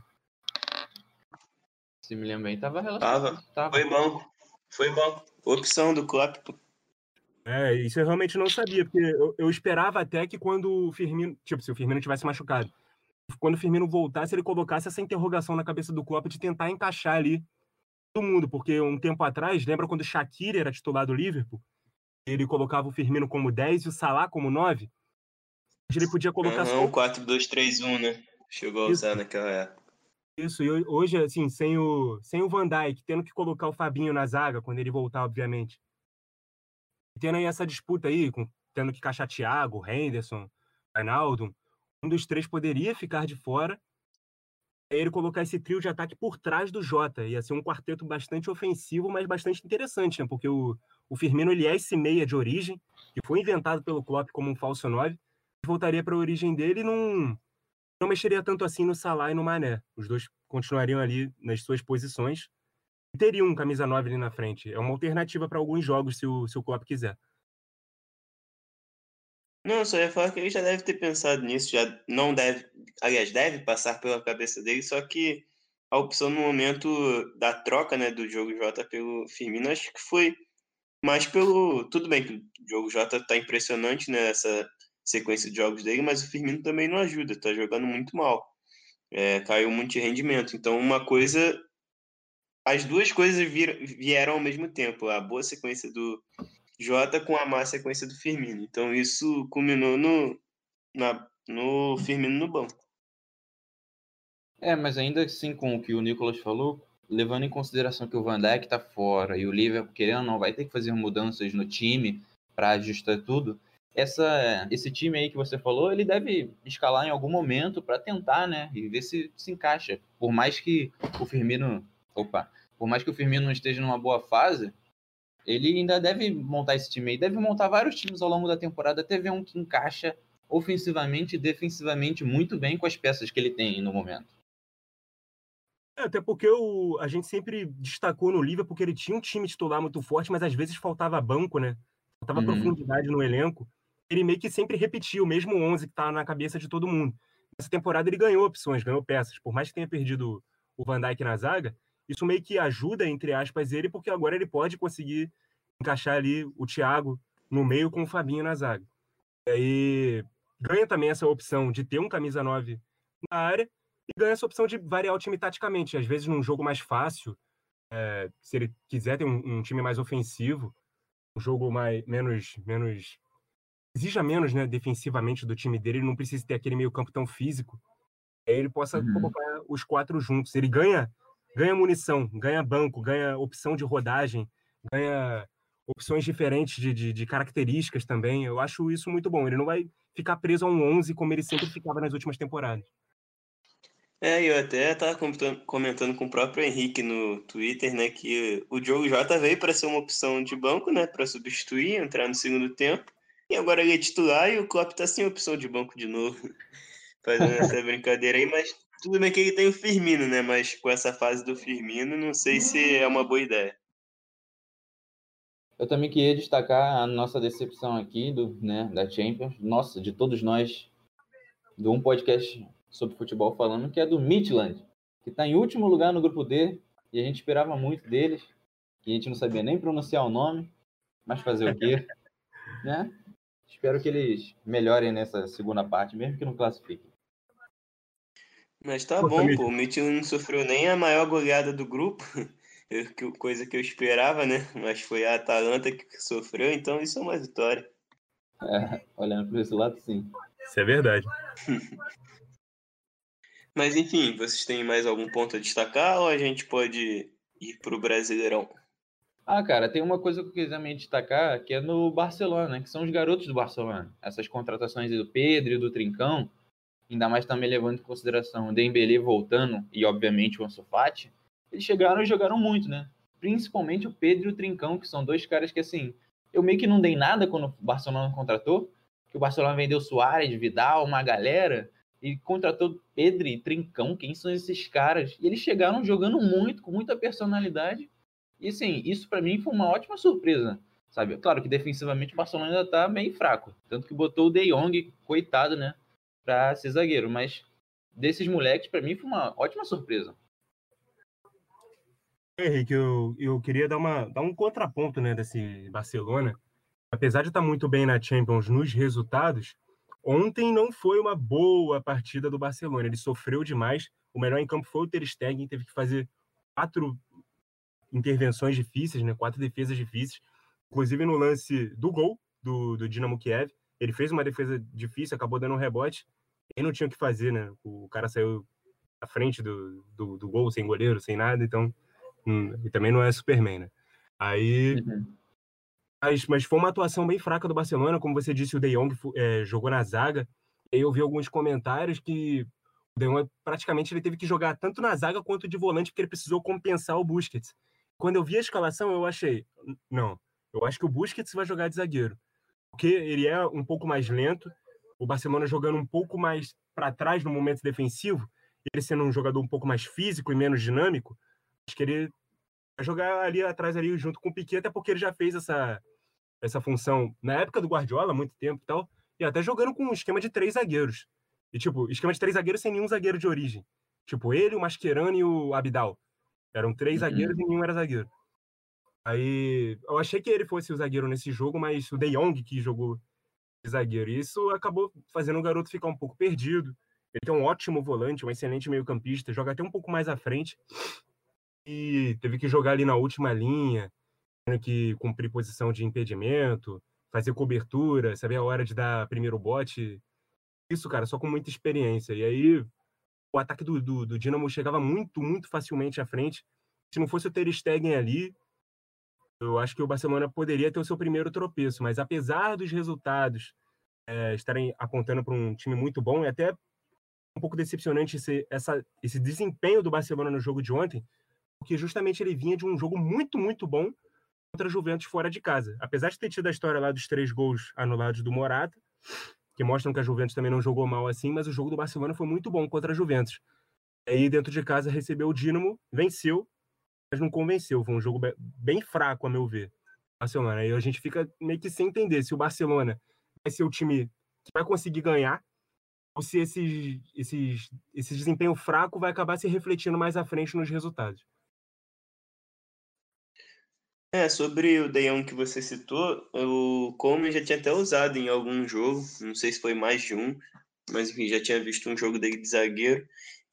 Se me lembro bem, tava relacionado. Tava. Foi bom. Opção do Klopp. Isso eu realmente não sabia, porque eu esperava até que quando o Firmino, tipo, se o Firmino tivesse machucado, quando o Firmino voltasse, ele colocasse essa interrogação na cabeça do Klopp de tentar encaixar ali todo mundo, porque um tempo atrás, lembra quando o Shaqiri era titular do Liverpool? Ele colocava o Firmino como 10 e o Salah como 9? Ele podia colocar só 4-2-3-1, né? Chegou a isso. usar naquela época. Isso, e hoje, assim, sem o Van Dijk, tendo que colocar o Fabinho na zaga, quando ele voltar, obviamente. E tendo aí essa disputa aí, tendo que encaixar Thiago, Henderson, Wijnaldum, um dos 3 poderia ficar de fora, e ele colocar esse trio de ataque por trás do Jota. Ia ser um quarteto bastante ofensivo, mas bastante interessante, né? Porque o Firmino, ele é esse meia de origem, que foi inventado pelo Klopp como um falso 9, voltaria para a origem dele e não não mexeria tanto assim no Salah e no Mané. Os dois continuariam ali nas suas posições e teriam um camisa 9 ali na frente. É uma alternativa para alguns jogos, se o Klopp quiser. Não, só ia falar que ele já deve ter pensado nisso, já não deve, aliás, deve passar pela cabeça dele, só que a opção no momento da troca, né, do Diogo Jota pelo Firmino, acho que foi mais pelo... Tudo bem que o Diogo Jota tá impressionante, né, essa sequência de jogos dele, mas o Firmino também não ajuda, tá jogando muito mal. Caiu muito de rendimento. Então, as duas coisas vieram ao mesmo tempo, a boa sequência do Jota com a má sequência do Firmino. Então, isso culminou no Firmino no banco. Mas ainda assim, com o que o Nicolas falou, levando em consideração que o Van Dijk tá fora e o Liverpool, querendo ou não, vai ter que fazer mudanças no time para ajustar tudo, esse time aí que você falou, ele deve escalar em algum momento para tentar, né, e ver se encaixa. Por mais que o Firmino não esteja numa boa fase, ele ainda deve montar esse time aí, deve montar vários times ao longo da temporada até ver um que encaixa ofensivamente e defensivamente muito bem com as peças que ele tem no momento. Até porque a gente sempre destacou no Liverpool porque ele tinha um time titular muito forte, mas às vezes faltava banco, né? Faltava profundidade no elenco. Ele meio que sempre repetia o mesmo 11 que tá na cabeça de todo mundo. Nessa temporada ele ganhou opções, ganhou peças. Por mais que tenha perdido o Van Dijk na zaga, isso meio que ajuda, entre aspas, ele, porque agora ele pode conseguir encaixar ali o Thiago no meio com o Fabinho na zaga. E aí ganha também essa opção de ter um camisa 9 na área e ganha essa opção de variar o time taticamente. Às vezes, num jogo mais fácil, se ele quiser ter um time mais ofensivo, um jogo menos exija menos, né, defensivamente do time dele, ele não precisa ter aquele meio campo tão físico, aí ele possa colocar os 4 juntos. Ele ganha munição, ganha banco, ganha opção de rodagem, ganha opções diferentes de características também. Eu acho isso muito bom. Ele não vai ficar preso a um 11 como ele sempre ficava nas últimas temporadas. Eu até estava comentando com o próprio Henrique no Twitter, né, que o Diogo Jota veio para ser uma opção de banco, né, para substituir, entrar no segundo tempo, e agora ele é titular e o Klopp tá sem opção de banco de novo, fazendo essa brincadeira aí, mas tudo bem que ele tem o Firmino, né, mas com essa fase do Firmino, não sei se é uma boa ideia. Eu também queria destacar a nossa decepção aqui da Champions, nossa, de todos nós, do um podcast sobre futebol falando, que é do Midtjylland, que está em último lugar no grupo D, e a gente esperava muito deles, que a gente não sabia nem pronunciar o nome, mas fazer o quê, né? Espero que eles melhorem nessa segunda parte, mesmo que não classifiquem. Mas tá bom, pô, o Midtjylland não sofreu nem a maior goleada do grupo, coisa que eu esperava, né? Mas foi a Atalanta que sofreu, então isso é uma vitória. Olhando por esse lado, sim. Isso é verdade. Mas enfim, vocês têm mais algum ponto a destacar ou a gente pode ir pro Brasileirão? Cara, tem uma coisa que eu queria também destacar, que é no Barcelona, né? Que são os garotos do Barcelona. Essas contratações do Pedro e do Trincão, ainda mais também levando em consideração o Dembélé voltando e, obviamente, o Ansu Fati, eles chegaram e jogaram muito, né? Principalmente o Pedro e o Trincão, que são dois caras que, assim, eu meio que não dei nada quando o Barcelona contratou, que o Barcelona vendeu Suárez, Vidal, uma galera, e contratou Pedro e Trincão, quem são esses caras? E eles chegaram jogando muito, com muita personalidade, e, assim, isso para mim foi uma ótima surpresa, sabe? Claro que defensivamente o Barcelona ainda tá meio fraco, tanto que botou o De Jong, coitado, né? Para ser zagueiro, mas desses moleques, para mim, foi uma ótima surpresa. Henrique, eu queria dar um contraponto, né, desse Barcelona. Apesar de estar muito bem na Champions nos resultados, ontem não foi uma boa partida do Barcelona. Ele sofreu demais. O melhor em campo foi o Ter Stegen, teve que fazer 4 intervenções difíceis, né, 4 defesas difíceis. Inclusive no lance do gol do Dinamo Kiev, ele fez uma defesa difícil, acabou dando um rebote. Ele não tinha o que fazer, né? O cara saiu à frente do gol, sem goleiro, sem nada, então e também não é Superman, né? Aí mas foi uma atuação bem fraca do Barcelona, como você disse, o De Jong jogou na zaga, e aí eu vi alguns comentários que o De Jong praticamente ele teve que jogar tanto na zaga quanto de volante, porque ele precisou compensar o Busquets. Quando eu vi a escalação, eu achei, não, eu acho que o Busquets vai jogar de zagueiro, porque ele é um pouco mais lento, o Barcelona jogando um pouco mais para trás no momento defensivo, ele sendo um jogador um pouco mais físico e menos dinâmico, acho que ele vai jogar ali atrás ali junto com o Piqué, até porque ele já fez essa função na época do Guardiola, há muito tempo e tal, e até jogando com um esquema de 3 zagueiros. E, tipo, esquema de 3 zagueiros sem nenhum zagueiro de origem. Tipo, ele, o Mascherano e o Abidal. Eram 3 zagueiros e nenhum era zagueiro. Aí, eu achei que ele fosse o zagueiro nesse jogo, mas o De Jong que jogou de zagueiro. E isso acabou fazendo o garoto ficar um pouco perdido. Ele tem um ótimo volante, um excelente meio-campista, joga até um pouco mais à frente. E teve que jogar ali na última linha, tendo que cumprir posição de impedimento, fazer cobertura, saber a hora de dar primeiro bote. Isso, cara, só com muita experiência. E aí, o ataque do Dinamo chegava muito, muito facilmente à frente. Se não fosse o Ter Stegen ali, eu acho que o Barcelona poderia ter o seu primeiro tropeço. Mas apesar dos resultados estarem apontando para um time muito bom, é até um pouco decepcionante esse desempenho do Barcelona no jogo de ontem, porque justamente ele vinha de um jogo muito, muito bom contra a Juventus fora de casa. Apesar de ter tido a história lá dos 3 gols anulados do Morata, que mostram que a Juventus também não jogou mal assim, mas o jogo do Barcelona foi muito bom contra a Juventus. Aí dentro de casa recebeu o Dinamo, venceu, mas não convenceu. Foi um jogo bem fraco, a meu ver. Barcelona. Aí a gente fica meio que sem entender se o Barcelona vai ser o time que vai conseguir ganhar ou se esse desempenho fraco vai acabar se refletindo mais à frente nos resultados. Sobre o De Jong que você citou, o Coman já tinha até usado em algum jogo, não sei se foi mais de um, mas enfim, já tinha visto um jogo dele de zagueiro.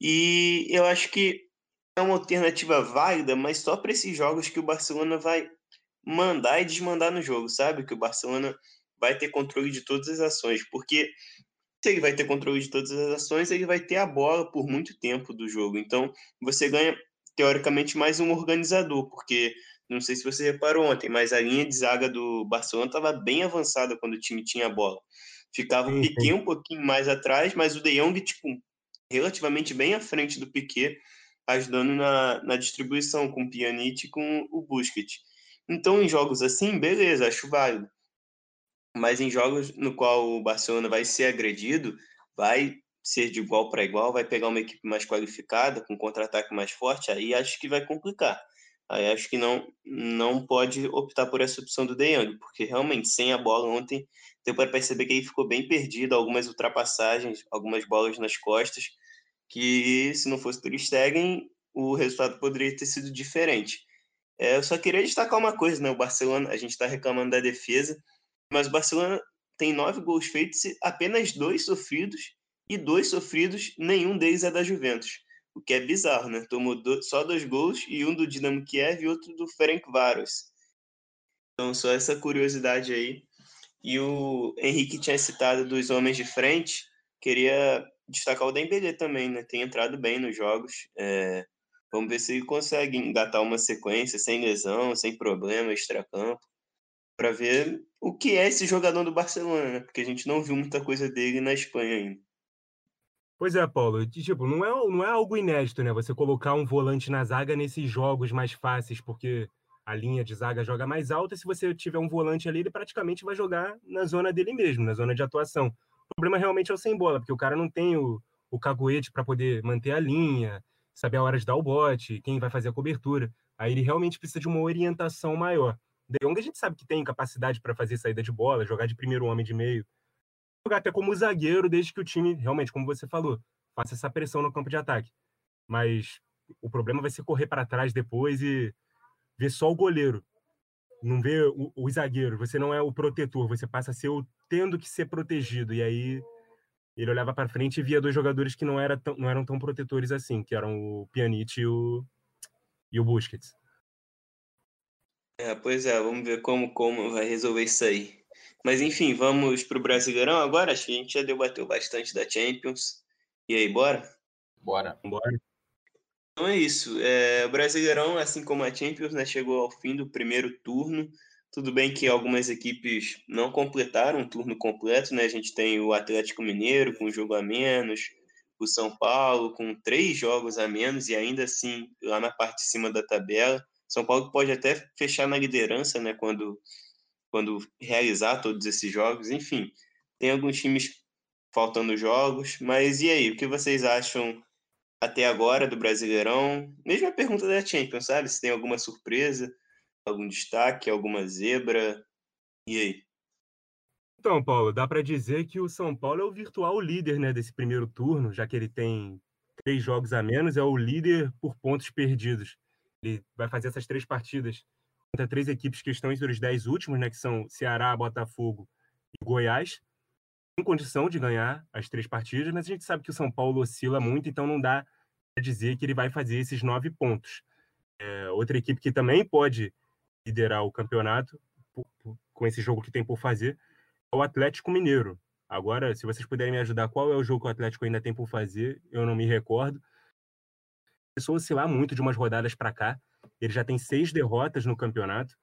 E eu acho que é uma alternativa válida, mas só para esses jogos que o Barcelona vai mandar e desmandar no jogo, sabe? Que o Barcelona vai ter controle de todas as ações, porque se ele vai ter controle de todas as ações, ele vai ter a bola por muito tempo do jogo. Então, você ganha, teoricamente, mais um organizador, porque não sei se você reparou ontem, mas a linha de zaga do Barcelona estava bem avançada quando o time tinha a bola. Ficava o Sim, Piqué sim. um pouquinho mais atrás, mas o De Jong, tipo, relativamente bem à frente do Piqué, ajudando na distribuição com o Pjanic e com o Busquets. Então, em jogos assim, beleza, acho válido. Mas em jogos no qual o Barcelona vai ser agredido, vai ser de igual para igual, vai pegar uma equipe mais qualificada, com contra-ataque mais forte, aí acho que vai complicar. Aí acho que não pode optar por essa opção do De Jong, porque realmente sem a bola ontem deu para perceber que ele ficou bem perdido, algumas ultrapassagens, algumas bolas nas costas, que se não fosse Ter Stegen, o resultado poderia ter sido diferente. Eu só queria destacar uma coisa, né? O Barcelona, a gente está reclamando da defesa, mas o Barcelona tem 9 gols feitos e apenas 2 sofridos, e 2 sofridos, nenhum deles é da Juventus. O que é bizarro, né? Tomou só 2 gols, e um do Dinamo Kiev e outro do Ferencváros. Então, só essa curiosidade aí. E o Henrique tinha citado dos homens de frente, queria destacar o Dembélé também, né? Tem entrado bem nos jogos. Vamos ver se ele consegue engatar uma sequência sem lesão, sem problema, extracampo, para ver o que é esse jogador do Barcelona, né? Porque a gente não viu muita coisa dele na Espanha ainda. Pois é, Paulo. E, tipo, não é algo inédito, né? Você colocar um volante na zaga nesses jogos mais fáceis, porque a linha de zaga joga mais alta, e se você tiver um volante ali, ele praticamente vai jogar na zona dele mesmo, na zona de atuação. O problema realmente é o sem bola, porque o cara não tem o caguete para poder manter a linha, saber a hora de dar o bote, quem vai fazer a cobertura. Aí ele realmente precisa de uma orientação maior. De Jong a gente sabe que tem capacidade para fazer saída de bola, jogar de primeiro homem de meio, jogar até como zagueiro, desde que o time, realmente, como você falou, faça essa pressão no campo de ataque. Mas o problema vai ser correr para trás depois e ver só o goleiro, não ver o zagueiro. Você não é o protetor, você passa a ser o tendo que ser protegido. E aí ele olhava para frente e via 2 jogadores que não eram tão protetores assim, que eram o Pjanic e o Busquets. Pois é, vamos ver como vai resolver isso aí. Mas enfim, vamos para o Brasileirão agora. Acho que a gente já debateu bastante da Champions. E aí, bora? Bora. Embora. Então é isso. O Brasileirão, assim como a Champions, né, chegou ao fim do primeiro turno. Tudo bem que algumas equipes não completaram o turno completo, né? A gente tem o Atlético Mineiro com um jogo a menos, o São Paulo com 3 jogos a menos e ainda assim lá na parte de cima da tabela. São Paulo pode até fechar na liderança, né? Quando realizar todos esses jogos. Enfim, tem alguns times faltando jogos. Mas e aí, o que vocês acham até agora do Brasileirão? Mesma pergunta da Champions, sabe? Se tem alguma surpresa, algum destaque, alguma zebra. E aí? Então, Paulo, dá para dizer que o São Paulo é o virtual líder, né, desse primeiro turno, já que ele tem 3 jogos a menos, é o líder por pontos perdidos. Ele vai fazer essas 3 partidas contra 3 equipes que estão entre os 10 últimos, né, que são Ceará, Botafogo e Goiás. Tem condição de ganhar as 3 partidas, mas a gente sabe que o São Paulo oscila muito, então não dá para dizer que ele vai fazer esses 9 pontos. Outra equipe que também pode liderar o campeonato com esse jogo que tem por fazer é o Atlético Mineiro. Agora, se vocês puderem me ajudar, qual é o jogo que o Atlético ainda tem por fazer? Eu não me recordo. Começou a oscilar muito de umas rodadas para cá. Ele já tem 6 derrotas no campeonato.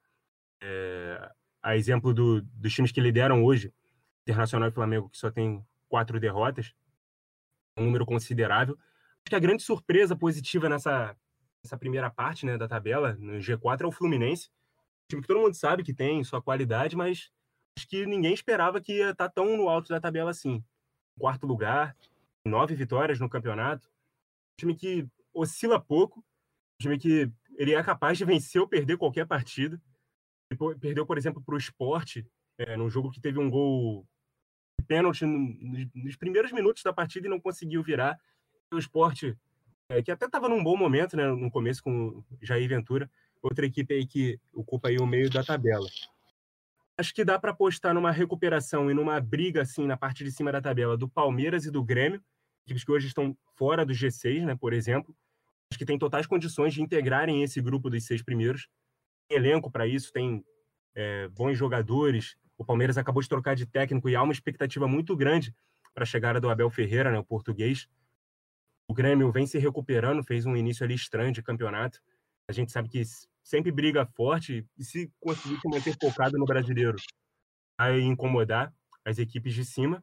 A exemplo dos times que lideram hoje, Internacional e Flamengo, que só tem 4 derrotas, um número considerável. Acho que a grande surpresa positiva nessa primeira parte, né, da tabela, no G4, é o Fluminense. Um time que todo mundo sabe que tem sua qualidade, mas acho que ninguém esperava que ia estar tão no alto da tabela assim. 4º lugar, 9 vitórias no campeonato. Um time que oscila pouco, um time que ele é capaz de vencer ou perder qualquer partida. Ele perdeu, por exemplo, para o Sport, num jogo que teve um gol de pênalti nos primeiros minutos da partida e não conseguiu virar. O Sport, que até estava num bom momento, né, no começo com o Jair Ventura, outra equipe aí que ocupa aí o meio da tabela. Acho que dá para apostar numa recuperação e numa briga assim na parte de cima da tabela do Palmeiras e do Grêmio, equipes que hoje estão fora do G6, né, por exemplo. Acho que tem totais condições de integrarem esse grupo dos 6 primeiros. Tem elenco para isso, tem bons jogadores. O Palmeiras acabou de trocar de técnico e há uma expectativa muito grande para a chegada do Abel Ferreira, né, o português. O Grêmio vem se recuperando, fez um início ali estranho de campeonato. A gente sabe que sempre briga forte e se conseguir se manter focado no brasileiro, vai incomodar as equipes de cima.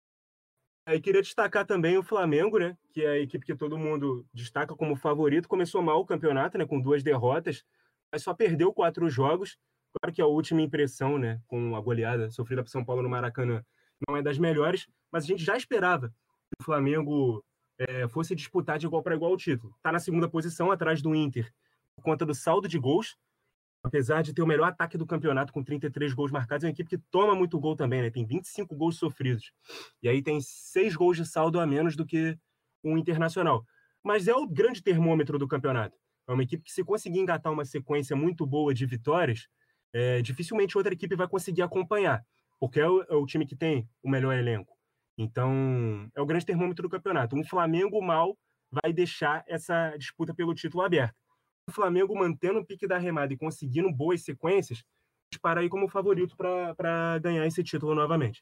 E queria destacar também o Flamengo, né, que é a equipe que todo mundo destaca como favorito. Começou mal o campeonato, né, com 2 derrotas, mas só perdeu 4 jogos. Claro que a última impressão, né, com a goleada sofrida por São Paulo no Maracanã, não é das melhores, mas a gente já esperava que o Flamengo fosse disputar de igual para igual o título. Está na 2ª posição, atrás do Inter, por conta do saldo de gols. Apesar de ter o melhor ataque do campeonato com 33 gols marcados, é uma equipe que toma muito gol também, né? Tem 25 gols sofridos. E aí tem 6 gols de saldo a menos do que o Internacional. Mas é o grande termômetro do campeonato. É uma equipe que, se conseguir engatar uma sequência muito boa de vitórias, dificilmente outra equipe vai conseguir acompanhar, porque é o time que tem o melhor elenco. Então, é o grande termômetro do campeonato. Um Flamengo mal vai deixar essa disputa pelo título aberta. O Flamengo mantendo o pique da remada e conseguindo boas sequências, dispara aí como favorito para ganhar esse título novamente.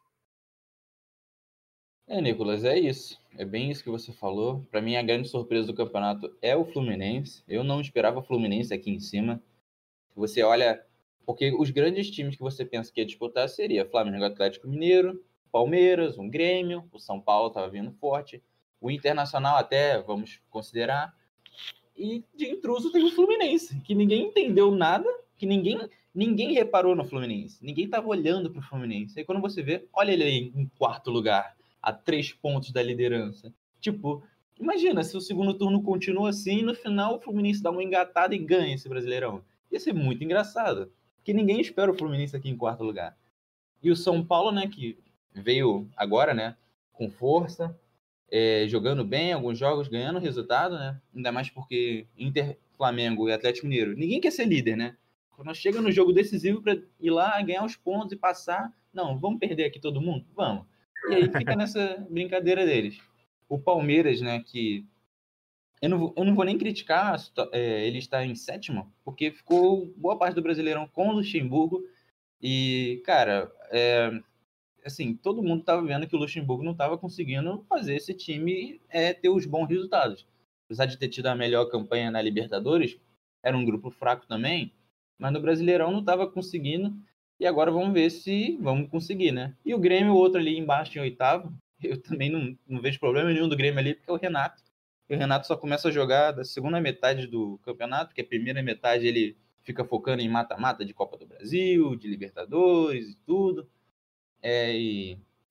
Nicolas, é isso. É bem isso que você falou. Para mim, a grande surpresa do campeonato é o Fluminense. Eu não esperava o Fluminense aqui em cima. Você olha, porque os grandes times que você pensa que ia disputar seria Flamengo, Atlético Mineiro, Palmeiras, um Grêmio, o São Paulo estava vindo forte, o Internacional até, vamos considerar, e de intruso tem o Fluminense, que ninguém entendeu nada, que ninguém reparou no Fluminense, ninguém estava olhando para o Fluminense. Aí quando você vê, olha ele aí em 4º lugar, a 3 pontos da liderança. Tipo, imagina se o segundo turno continua assim e no final o Fluminense dá uma engatada e ganha esse Brasileirão. Ia ser muito engraçado, porque ninguém espera o Fluminense aqui em 4º lugar. E o São Paulo, né, que veio agora, né, com força, jogando bem alguns jogos, ganhando resultado, né? Ainda mais porque Inter, Flamengo e Atlético Mineiro, ninguém quer ser líder, né? Quando chega no jogo decisivo para ir lá ganhar os pontos e passar, não, vamos perder aqui todo mundo? Vamos. E aí fica nessa brincadeira deles. O Palmeiras, né, que eu não vou nem criticar ele estar em 7º, porque ficou boa parte do Brasileirão com o Luxemburgo e, cara, assim, todo mundo estava vendo que o Luxemburgo não estava conseguindo fazer esse time ter os bons resultados. Apesar de ter tido a melhor campanha na Libertadores, era um grupo fraco também, mas no Brasileirão não estava conseguindo, e agora vamos ver se vamos conseguir, né? E o Grêmio, o outro ali embaixo em 8º, eu também não vejo problema nenhum do Grêmio ali, porque é o Renato. E o Renato só começa a jogar da segunda metade do campeonato, porque a primeira metade ele fica focando em mata-mata de Copa do Brasil, de Libertadores e tudo. E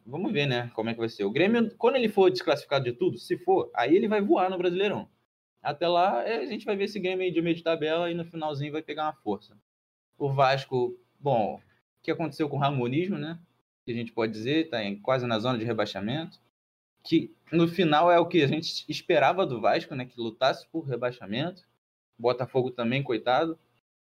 Vamos ver, né, como é que vai ser. O Grêmio, quando ele for desclassificado de tudo, se for, aí ele vai voar no Brasileirão. Até lá, a gente vai ver esse Grêmio aí de meio de tabela e no finalzinho vai pegar uma força. O Vasco, bom, o que aconteceu com o Ramonismo, né? Que a gente pode dizer, tá quase na zona de rebaixamento. Que no final é o que a gente esperava do Vasco, né? Que lutasse por rebaixamento. Botafogo também, coitado.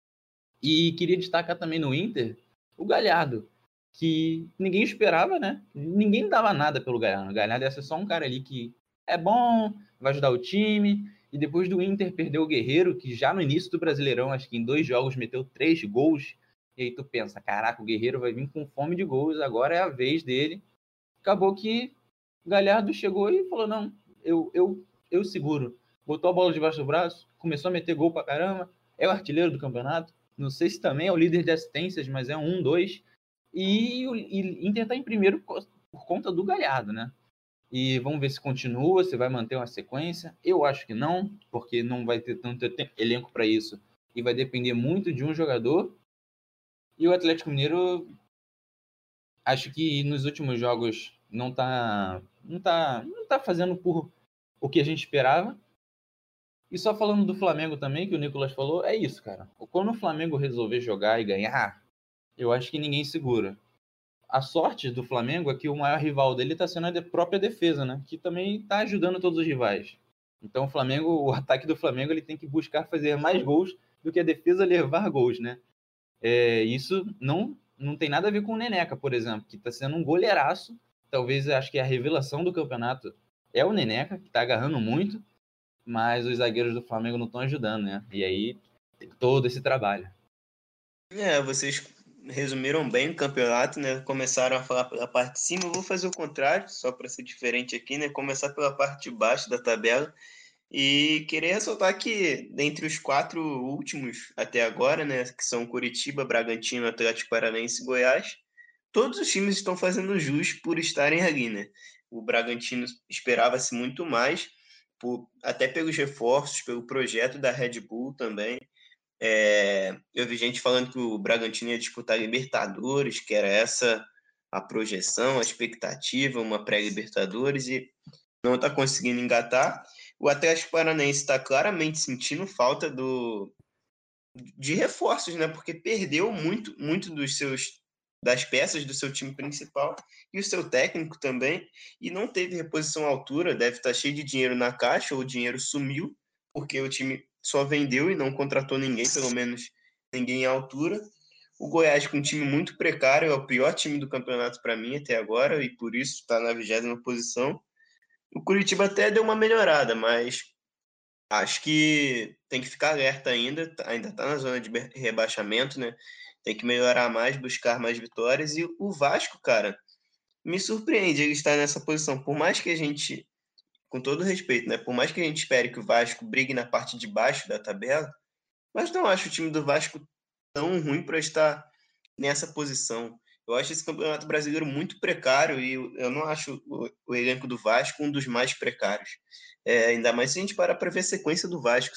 E queria destacar também no Inter o Galhardo, que ninguém esperava, né? Ninguém dava nada pelo Galhardo. O Galhardo ia ser só um cara ali que é bom, vai ajudar o time. E depois do Inter perder o Guerreiro, que já no início do Brasileirão, acho que em 2 jogos meteu 3 gols. E aí tu pensa, caraca, o Guerreiro vai vir com fome de gols, agora é a vez dele. Acabou que o Galhardo chegou e falou, não, eu seguro. Botou a bola debaixo do braço, começou a meter gol pra caramba, é o artilheiro do campeonato. Não sei se também é o líder de assistências, mas é 2. E o Inter tá em primeiro por conta do Galhardo, né? E vamos ver se continua, se vai manter uma sequência. Eu acho que não, porque não vai ter tanto elenco para isso. E vai depender muito de um jogador. E o Atlético Mineiro, acho que nos últimos jogos não tá fazendo por o que a gente esperava. E só falando do Flamengo também, que o Nicolas falou, é isso, cara. Quando o Flamengo resolver jogar e ganhar, eu acho que ninguém segura. A sorte do Flamengo é que o maior rival dele está sendo a própria defesa, né? Que também está ajudando todos os rivais. Então o ataque do Flamengo, ele tem que buscar fazer mais gols do que a defesa levar gols, né? Isso não tem nada a ver com o Neneca, por exemplo, que está sendo um goleiraço. Talvez, acho que a revelação do campeonato é o Neneca, que está agarrando muito, mas os zagueiros do Flamengo não estão ajudando, né? E aí tem todo esse trabalho. Vocês resumiram bem o campeonato, né? Começaram a falar pela parte de cima, eu vou fazer o contrário, só para ser diferente aqui, né? Começar pela parte de baixo da tabela. E queria ressaltar que, dentre os 4 últimos até agora, né, que são Curitiba, Bragantino, Atlético Paranaense e Goiás, todos os times estão fazendo jus por estarem ali, né? O Bragantino esperava-se muito mais, até pelos reforços, pelo projeto da Red Bull também. Eu vi gente falando que o Bragantino ia disputar Libertadores, que era essa a projeção, a expectativa, uma pré-Libertadores, e não está conseguindo engatar. O Atlético Paranaense está claramente sentindo falta de reforços, né? Porque perdeu muito das peças do seu time principal e o seu técnico também, e não teve reposição à altura, deve estar cheio de dinheiro na caixa, ou o dinheiro sumiu, porque o time só vendeu e não contratou ninguém, pelo menos ninguém à altura. O Goiás, com um time muito precário, é o pior time do campeonato para mim até agora, e por isso está na 20ª posição. O Curitiba até deu uma melhorada, mas acho que tem que ficar alerta ainda está na zona de rebaixamento, né? Tem que melhorar mais, buscar mais vitórias. E o Vasco, cara, me surpreende ele estar nessa posição. Por mais que a gente, com todo respeito, né? Por mais que a gente espere que o Vasco brigue na parte de baixo da tabela, mas não acho o time do Vasco tão ruim para estar nessa posição. Eu acho esse campeonato brasileiro muito precário e eu não acho o elenco do Vasco um dos mais precários. Ainda mais se a gente parar para ver a sequência do Vasco.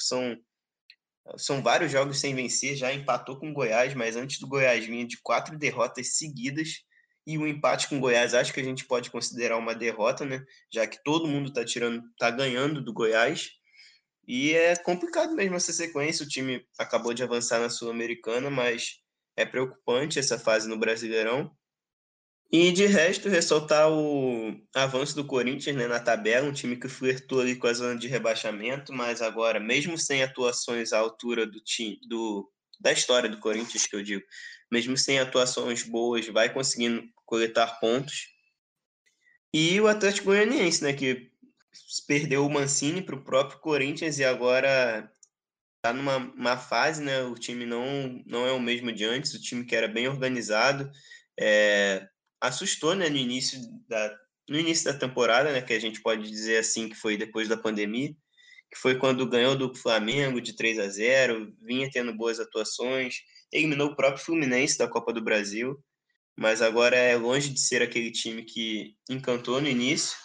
São vários jogos sem vencer, já empatou com o Goiás, mas antes do Goiás vinha de 4 derrotas seguidas, e o empate com o Goiás acho que a gente pode considerar uma derrota, né? Já que todo mundo tá ganhando do Goiás. E é complicado mesmo essa sequência. O time acabou de avançar na Sul-Americana, mas é preocupante essa fase no Brasileirão. E de resto, ressaltar o avanço do Corinthians, né, na tabela, um time que flertou ali com a zona de rebaixamento, mas agora, mesmo sem atuações à altura da história do Corinthians, que eu digo, mesmo sem atuações boas, vai conseguindo coletar pontos. E o Atlético Goianiense, né, que perdeu o Mancini para o próprio Corinthians e agora está numa fase, né, o time não é o mesmo de antes, o time que era bem organizado, assustou, né, no início da temporada, né, que a gente pode dizer assim, que foi depois da pandemia, que foi quando ganhou do Flamengo de 3-0, vinha tendo boas atuações, eliminou o próprio Fluminense da Copa do Brasil, mas agora é longe de ser aquele time que encantou no início.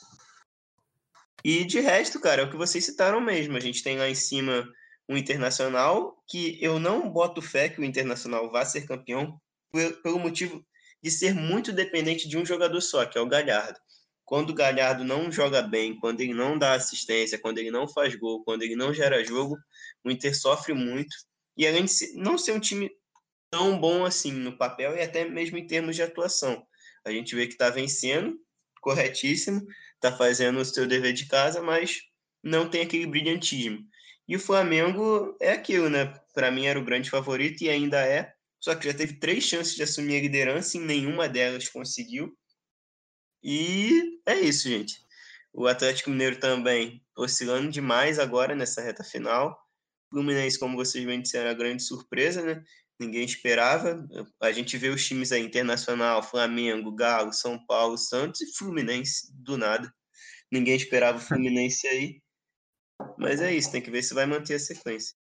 E de resto, cara, é o que vocês citaram mesmo. A gente tem lá em cima um Internacional, que eu não boto fé que o Internacional vá ser campeão, pelo motivo de ser muito dependente de um jogador só, que é o Galhardo. Quando o Galhardo não joga bem, quando ele não dá assistência, quando ele não faz gol, quando ele não gera jogo, o Inter sofre muito. E além de não ser um time tão bom assim no papel e até mesmo em termos de atuação, a gente vê que está vencendo, corretíssimo, está fazendo o seu dever de casa, mas não tem aquele brilhantismo. E o Flamengo é aquilo, né? Para mim era o grande favorito e ainda é, só que já teve 3 chances de assumir a liderança e nenhuma delas conseguiu. E é isso, gente. O Atlético Mineiro também oscilando demais agora nessa reta final. Fluminense, como vocês bem disseram, a grande surpresa, né? Ninguém esperava. A gente vê os times aí, Internacional, Flamengo, Galo, São Paulo, Santos e Fluminense, do nada. Ninguém esperava o Fluminense aí. Mas é isso, tem que ver se vai manter a sequência.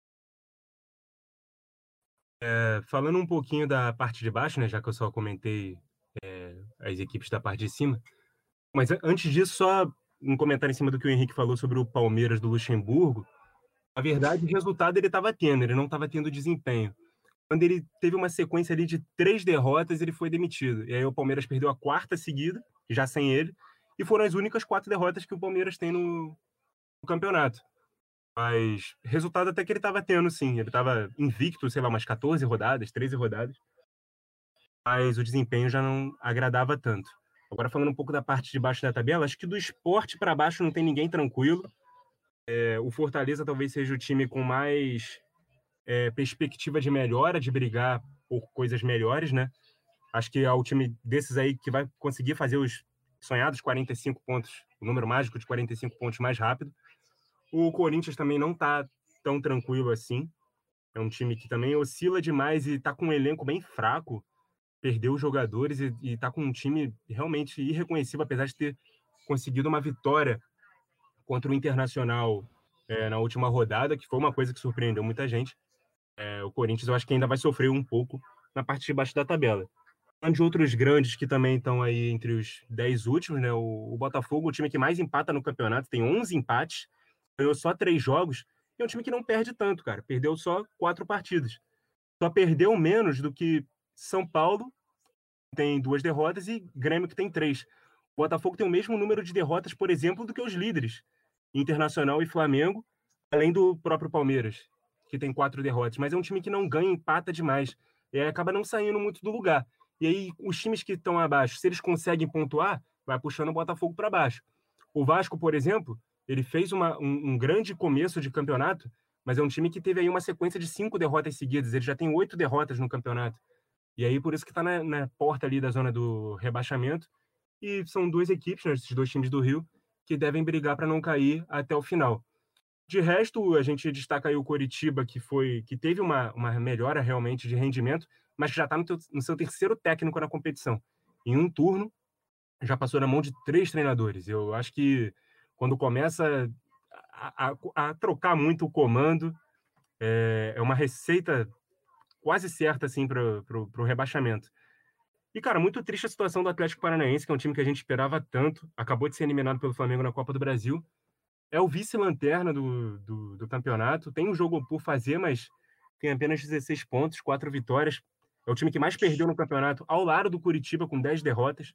Falando um pouquinho da parte de baixo, né, já que eu só comentei as equipes da parte de cima, mas antes disso, só um comentário em cima do que o Henrique falou sobre o Palmeiras do Luxemburgo. Na verdade, o resultado ele estava tendo, ele não estava tendo desempenho. Quando ele teve uma sequência ali de 3 derrotas, ele foi demitido. E aí o Palmeiras perdeu a 4ª seguida, já sem ele, e foram as únicas 4 derrotas que o Palmeiras tem no campeonato. Mas resultado até que ele estava tendo, sim. Ele estava invicto, sei lá, umas 14 rodadas, 13 rodadas. Mas o desempenho já não agradava tanto. Agora, falando um pouco da parte de baixo da tabela, acho que do Sport para baixo não tem ninguém tranquilo. O Fortaleza talvez seja o time com mais perspectiva de melhora, de brigar por coisas melhores, né? Acho que é o time desses aí que vai conseguir fazer os sonhados 45 pontos, o número mágico de 45 pontos mais rápido. O Corinthians também não está tão tranquilo assim. É um time que também oscila demais e está com um elenco bem fraco. Perdeu os jogadores e está com um time realmente irreconhecível, apesar de ter conseguido uma vitória contra o Internacional na última rodada, que foi uma coisa que surpreendeu muita gente. O Corinthians eu acho que ainda vai sofrer um pouco na parte de baixo da tabela. Falando de outros grandes que também estão aí entre os 10 últimos, né? O Botafogo, o time que mais empata no campeonato, tem 11 empates, ganhou só 3 jogos, e é um time que não perde tanto, cara. Perdeu só 4 partidas. Só perdeu menos do que São Paulo, que tem 2 derrotas, e Grêmio, que tem 3. O Botafogo tem o mesmo número de derrotas, por exemplo, do que os líderes, Internacional e Flamengo, além do próprio Palmeiras, que tem 4 derrotas. Mas é um time que não ganha, empata demais. E aí acaba não saindo muito do lugar. E aí, os times que estão abaixo, se eles conseguem pontuar, vai puxando o Botafogo para baixo. O Vasco, por exemplo, ele fez um grande começo de campeonato, mas é um time que teve aí uma sequência de 5 derrotas seguidas. Ele já tem 8 derrotas no campeonato. E aí, por isso que está na porta ali da zona do rebaixamento. E são 2 equipes, né, esses 2 times do Rio, que devem brigar para não cair até o final. De resto, a gente destaca aí o Coritiba, que teve uma melhora realmente de rendimento, mas que já está no seu 3º técnico na competição. Em um turno, já passou na mão de 3 treinadores. Eu acho que quando começa a trocar muito o comando, é uma receita quase certa assim, para o rebaixamento. E, cara, muito triste a situação do Atlético Paranaense, que é um time que a gente esperava tanto, acabou de ser eliminado pelo Flamengo na Copa do Brasil. É o vice-lanterna do campeonato. Tem um jogo por fazer, mas tem apenas 16 pontos, 4 vitórias. É o time que mais perdeu no campeonato, ao lado do Coritiba, com 10 derrotas.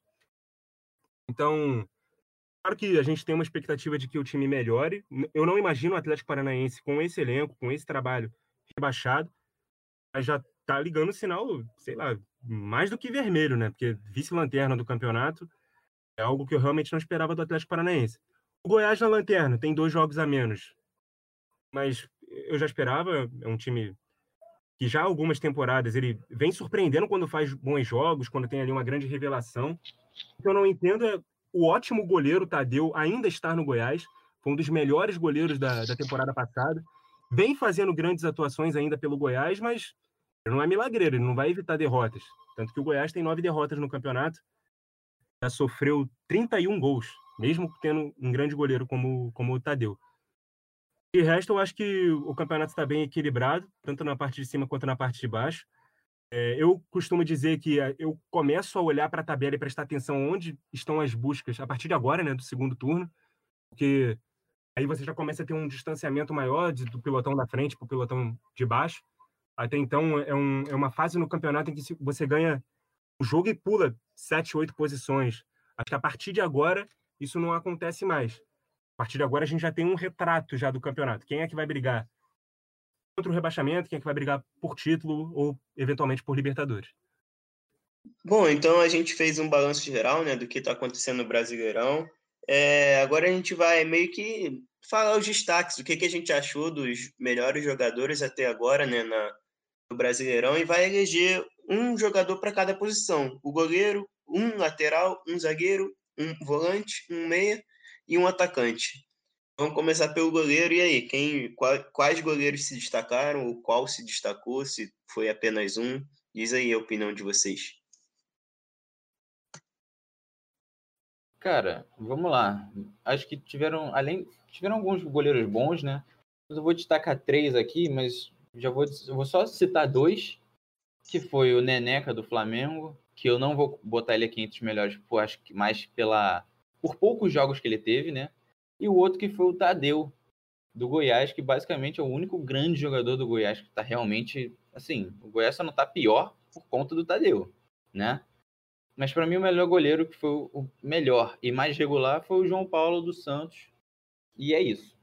Então, claro que a gente tem uma expectativa de que o time melhore. Eu não imagino o Atlético Paranaense com esse elenco, com esse trabalho rebaixado, mas já tá ligando o sinal, sei lá, mais do que vermelho, né? Porque vice-lanterna do campeonato é algo que eu realmente não esperava do Atlético Paranaense. O Goiás na lanterna tem 2 jogos a menos, mas eu já esperava. É um time que já há algumas temporadas ele vem surpreendendo quando faz bons jogos, quando tem ali uma grande revelação. O que eu não entendo é o ótimo goleiro Tadeu ainda estar no Goiás, foi um dos melhores goleiros da temporada passada, vem fazendo grandes atuações ainda pelo Goiás, mas ele não é milagreiro, ele não vai evitar derrotas. Tanto que o Goiás tem 9 derrotas no campeonato, já sofreu 31 gols, mesmo tendo um grande goleiro como o Tadeu. De resto, eu acho que o campeonato está bem equilibrado, tanto na parte de cima quanto na parte de baixo. Eu costumo dizer que eu começo a olhar para a tabela e prestar atenção onde estão as buscas a partir de agora, né, do segundo turno, porque aí você já começa a ter um distanciamento maior do pelotão da frente para o pelotão de baixo. Até então, é uma fase no campeonato em que você ganha o jogo e pula 7, 8 posições. Acho que a partir de agora, isso não acontece mais. A partir de agora, a gente já tem um retrato já do campeonato. Quem é que vai brigar contra o rebaixamento, quem é que vai brigar por título ou, eventualmente, por Libertadores. Bom, então a gente fez um balanço geral, né, do que está acontecendo no Brasileirão. Agora a gente vai meio que falar os destaques, o que a gente achou dos melhores jogadores até agora, né, no Brasileirão, e vai eleger um jogador para cada posição. O goleiro, um lateral, um zagueiro, um volante, um meia e um atacante. Vamos começar pelo goleiro. E aí, quais goleiros se destacaram, ou qual se destacou, se foi apenas um? Diz aí a opinião de vocês. Cara, vamos lá. Acho que tiveram alguns goleiros bons, né? Mas eu vou destacar 3 aqui, mas eu vou só citar 2, que foi o Neneca do Flamengo, que eu não vou botar ele aqui entre os melhores, acho que mais por poucos jogos que ele teve, né? E o outro que foi o Tadeu do Goiás, que basicamente é o único grande jogador do Goiás que tá realmente, assim, o Goiás só não tá pior por conta do Tadeu, né? Mas para mim o melhor goleiro, que foi o melhor e mais regular, foi o João Paulo dos Santos. E é isso.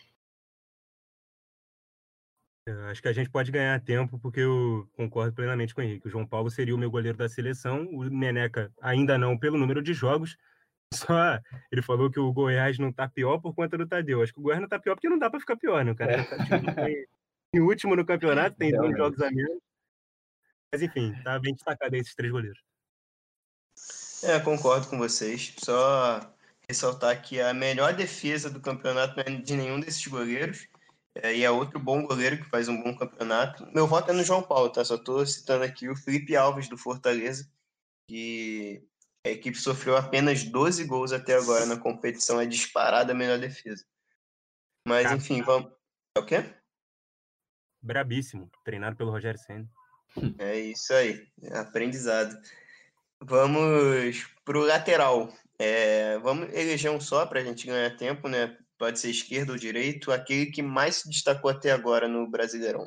Eu acho que a gente pode ganhar tempo, porque eu concordo plenamente com o Henrique. O João Paulo seria o meu goleiro da seleção, o Neneca ainda não pelo número de jogos. Só ele falou que o Goiás não tá pior por conta do Tadeu. Acho que o Goiás não tá pior porque não dá para ficar pior, né? O cara já tá em último no campeonato, tem 2 jogos a menos. Mas enfim, tá bem destacado aí esses 3 goleiros. Concordo com vocês. Só ressaltar que a melhor defesa do campeonato não é de nenhum desses goleiros. E é outro bom goleiro que faz um bom campeonato. Meu voto é no João Paulo, tá? Só tô citando aqui o Felipe Alves do Fortaleza, que a equipe sofreu apenas 12 gols até agora na competição. É disparada a melhor defesa. Mas enfim, vamos. É o quê? Brabíssimo, treinado pelo Rogério Ceni. É isso aí, aprendizado. Vamos pro lateral. Vamos eleger um só para a gente ganhar tempo, né? Pode ser esquerdo ou direito, aquele que mais se destacou até agora no Brasileirão.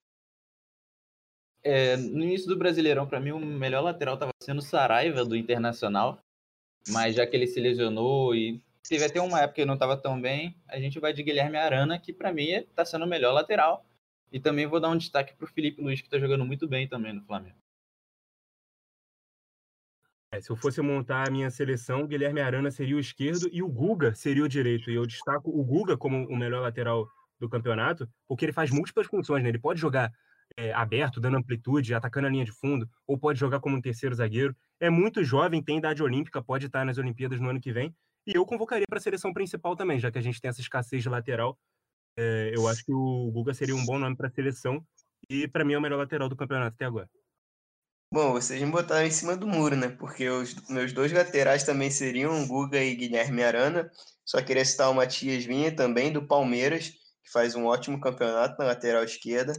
No início do Brasileirão, para mim, o melhor lateral estava sendo o Saraiva, do Internacional. Mas já que ele se lesionou e teve até uma época que não estava tão bem, a gente vai de Guilherme Arana, que para mim está sendo o melhor lateral. E também vou dar um destaque para o Felipe Luiz, que está jogando muito bem também no Flamengo. Se eu fosse montar a minha seleção, o Guilherme Arana seria o esquerdo e o Guga seria o direito. E eu destaco o Guga como o melhor lateral do campeonato, porque ele faz múltiplas funções, né? Ele pode jogar aberto, dando amplitude, atacando a linha de fundo, ou pode jogar como um terceiro zagueiro. É muito jovem, tem idade olímpica, pode estar nas Olimpíadas no ano que vem. E eu convocaria para a seleção principal também, já que a gente tem essa escassez de lateral. Eu acho que o Guga seria um bom nome para a seleção e, para mim, é o melhor lateral do campeonato até agora. Bom, vocês me botaram em cima do muro, né? Porque os meus 2 laterais também seriam Guga e Guilherme Arana. Só queria citar o Matias Vinha também, do Palmeiras, que faz um ótimo campeonato na lateral esquerda.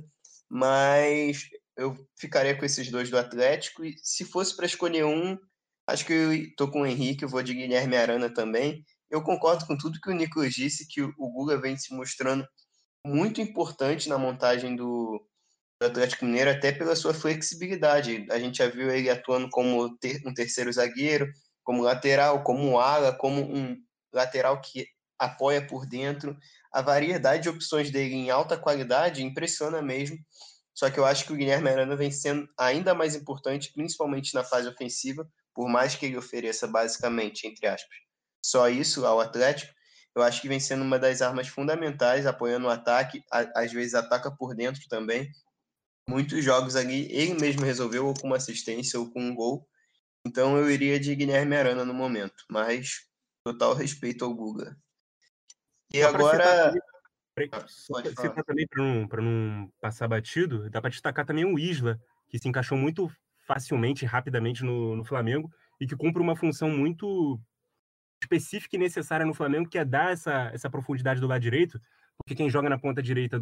Mas eu ficaria com esses 2 do Atlético. E se fosse para escolher um, acho que eu tô com o Henrique, eu vou de Guilherme Arana também. Eu concordo com tudo que o Nicolas disse, que o Guga vem se mostrando muito importante na montagem do Atlético Mineiro, até pela sua flexibilidade. A gente já viu ele atuando como um terceiro zagueiro, como lateral, como um ala, como um lateral que apoia por dentro. A variedade de opções dele em alta qualidade impressiona mesmo. Só que eu acho que o Guilherme Arana vem sendo ainda mais importante, principalmente na fase ofensiva, por mais que ele ofereça basicamente, entre aspas, só isso ao Atlético. Eu acho que vem sendo uma das armas fundamentais, apoiando o ataque, às vezes ataca por dentro também. Muitos jogos ali ele mesmo resolveu, ou com uma assistência ou com um gol. Então eu iria de Guilherme Arana no momento, mas total respeito ao Guga. E Só para citar agora. também, só Pode para falar. citar também para não passar batido, dá para destacar também o Isla, que se encaixou muito facilmente e rapidamente no Flamengo e que cumpre uma função muito específica e necessária no Flamengo, que é dar essa profundidade do lado direito, porque quem joga na ponta direita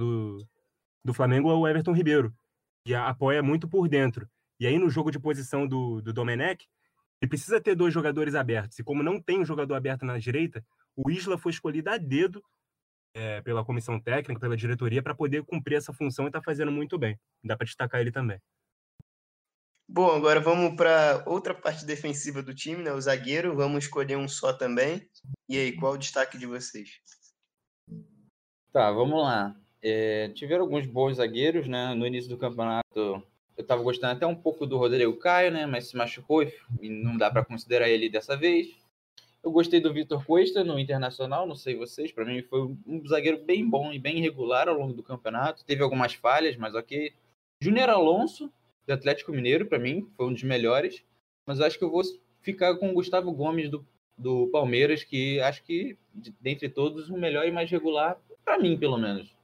do Flamengo é o Everton Ribeiro, e apoia muito por dentro. E aí no jogo de posição do Domenech, ele precisa ter 2 jogadores abertos, e como não tem um jogador aberto na direita, o Isla foi escolhido a dedo pela comissão técnica, pela diretoria, para poder cumprir essa função e está fazendo muito bem. Dá para destacar ele também. Bom, agora vamos para outra parte defensiva do time, né? O zagueiro. Vamos escolher um só também. E aí, qual o destaque de vocês? Tá, vamos lá. Tiveram alguns bons zagueiros, né? No início do campeonato, eu tava gostando até um pouco do Rodrigo Caio, né? Mas se machucou e não dá para considerar ele dessa vez. Eu gostei do Vitor Cuesta no Internacional, não sei vocês, para mim foi um zagueiro bem bom e bem regular ao longo do campeonato. Teve algumas falhas, mas ok. Júnior Alonso, do Atlético Mineiro, para mim foi um dos melhores. Mas eu acho que eu vou ficar com o Gustavo Gomes do Palmeiras, que acho que, dentre todos, o melhor e mais regular, para mim, pelo menos.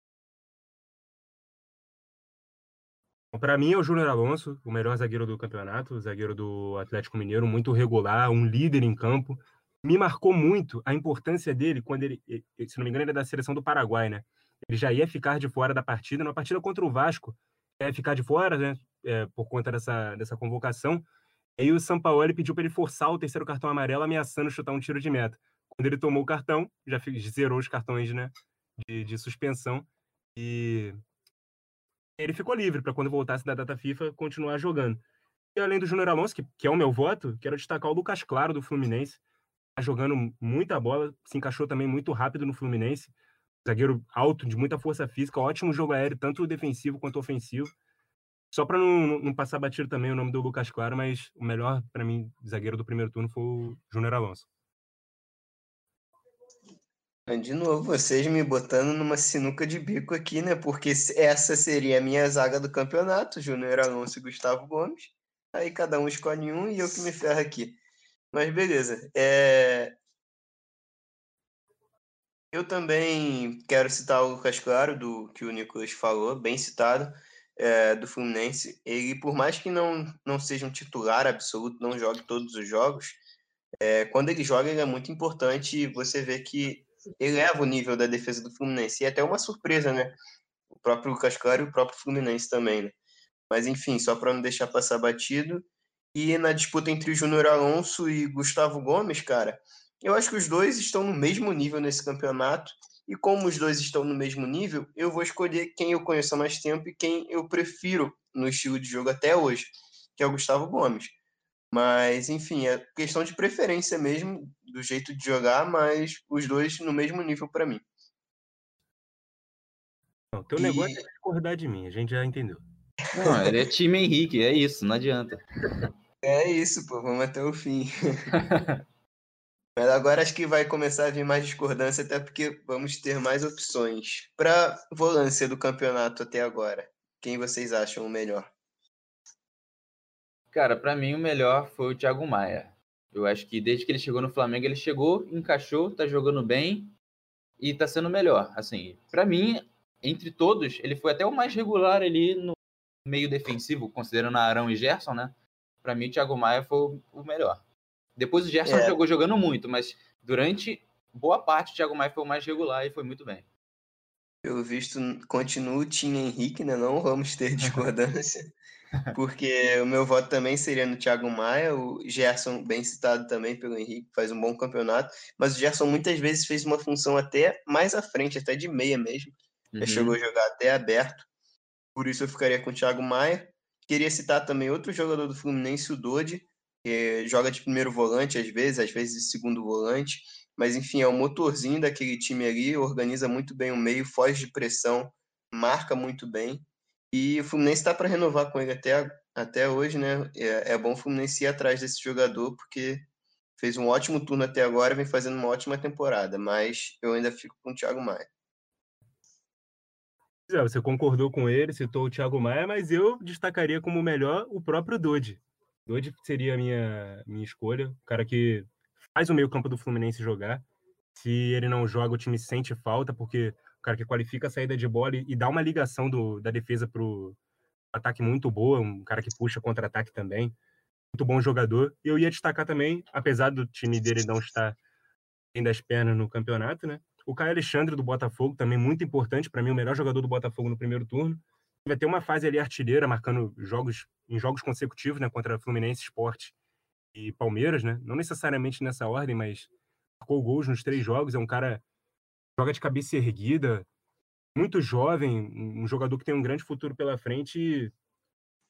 Para mim é o Júnior Alonso, o melhor zagueiro do campeonato, o zagueiro do Atlético Mineiro, muito regular, um líder em campo. Me marcou muito a importância dele quando ele, se não me engano, ele é da seleção do Paraguai, né? Ele já ia ficar de fora da partida, na partida contra o Vasco, ficar de fora, né? Por conta dessa convocação. E aí o Sampaoli pediu para ele forçar o terceiro cartão amarelo, ameaçando chutar um tiro de meta. Quando ele tomou o cartão, já zerou os cartões, né? De suspensão. E ele ficou livre para quando voltasse da data FIFA continuar jogando. E além do Júnior Alonso, que é o meu voto, quero destacar o Lucas Claro do Fluminense. Tá jogando muita bola, se encaixou também muito rápido no Fluminense. Zagueiro alto, de muita força física, ótimo jogo aéreo, tanto defensivo quanto ofensivo. Só para não passar batido também o nome do Lucas Claro, mas o melhor, para mim, zagueiro do primeiro turno foi o Júnior Alonso. De novo, vocês me botando numa sinuca de bico aqui, né? Porque essa seria a minha zaga do campeonato, Júnior Alonso e Gustavo Gomes. Aí cada um escolhe um e eu que me ferro aqui. Mas beleza. Eu também quero citar o Lucas Claro, do que o Nicolas falou, bem citado, do Fluminense. Ele, por mais que não seja um titular absoluto, não jogue todos os jogos, quando ele joga, ele é muito importante e você vê que eleva o nível da defesa do Fluminense. E é até uma surpresa, né? O próprio Lucas Claro e o próprio Fluminense também, né? Mas enfim, só para não deixar passar batido. E na disputa entre Júnior Alonso e Gustavo Gomes, cara, eu acho que os dois estão no mesmo nível nesse campeonato. E como os dois estão no mesmo nível, eu vou escolher quem eu conheço há mais tempo e quem eu prefiro no estilo de jogo até hoje, que é o Gustavo Gomes. Mas, enfim, é questão de preferência mesmo, do jeito de jogar, mas os dois no mesmo nível para mim. Não, teu negócio é E discordar de mim, a gente já entendeu. Não, ele é time Henrique, é isso, não adianta. é isso, pô, vamos até o fim. Mas agora acho que vai começar a vir mais discordância, até porque vamos ter mais opções. Para volância do campeonato até agora, quem vocês acham o melhor? Cara, pra mim o melhor foi o Thiago Maia. Eu acho que desde que ele chegou no Flamengo, ele chegou, encaixou, tá jogando bem e tá sendo melhor. Assim, pra mim, entre todos, ele foi até o mais regular ali no meio defensivo, considerando Arão e Gerson, né? Pra mim, o Thiago Maia foi o melhor. Depois o Gerson É, jogou jogando muito, mas durante boa parte o Thiago Maia foi o mais regular e foi muito bem. pelo visto, continua o Tim Henrique, né? Não vamos ter discordância, porque o meu voto também seria no Thiago Maia, o Gerson, bem citado também pelo Henrique, faz um bom campeonato, mas o Gerson muitas vezes fez uma função até mais à frente, até de meia mesmo, já chegou a jogar até aberto. Por isso eu ficaria com o Thiago Maia. Queria citar também outro jogador do Fluminense, o Dodi, que joga de primeiro volante às vezes de segundo volante, mas enfim, é o motorzinho daquele time ali, organiza muito bem o meio, foge de pressão, marca muito bem. E o Fluminense está para renovar com ele até hoje, né? É bom o Fluminense ir atrás desse jogador, porque fez um ótimo turno até agora, vem fazendo uma ótima temporada, mas eu ainda fico com o Thiago Maia. Você concordou com ele, citou o Thiago Maia, mas eu destacaria como melhor o próprio Dodi. Dodi seria a minha escolha, o cara que faz o meio-campo do Fluminense jogar. Se ele não joga, o time sente falta, porque o cara que qualifica a saída de bola e dá uma ligação da defesa pro ataque muito boa, um cara que puxa contra-ataque também. Muito bom jogador. E eu ia destacar também, apesar do time dele não estar bem das pernas no campeonato, né? O Caio Alexandre do Botafogo, também muito importante, para mim, o melhor jogador do Botafogo no primeiro turno. Vai ter uma fase ali artilheira, marcando em jogos consecutivos, né? Contra Fluminense, Sport e Palmeiras, né? Não necessariamente nessa ordem, mas marcou gols nos 3 jogos. É um cara que joga de cabeça erguida, muito jovem, um jogador que tem um grande futuro pela frente e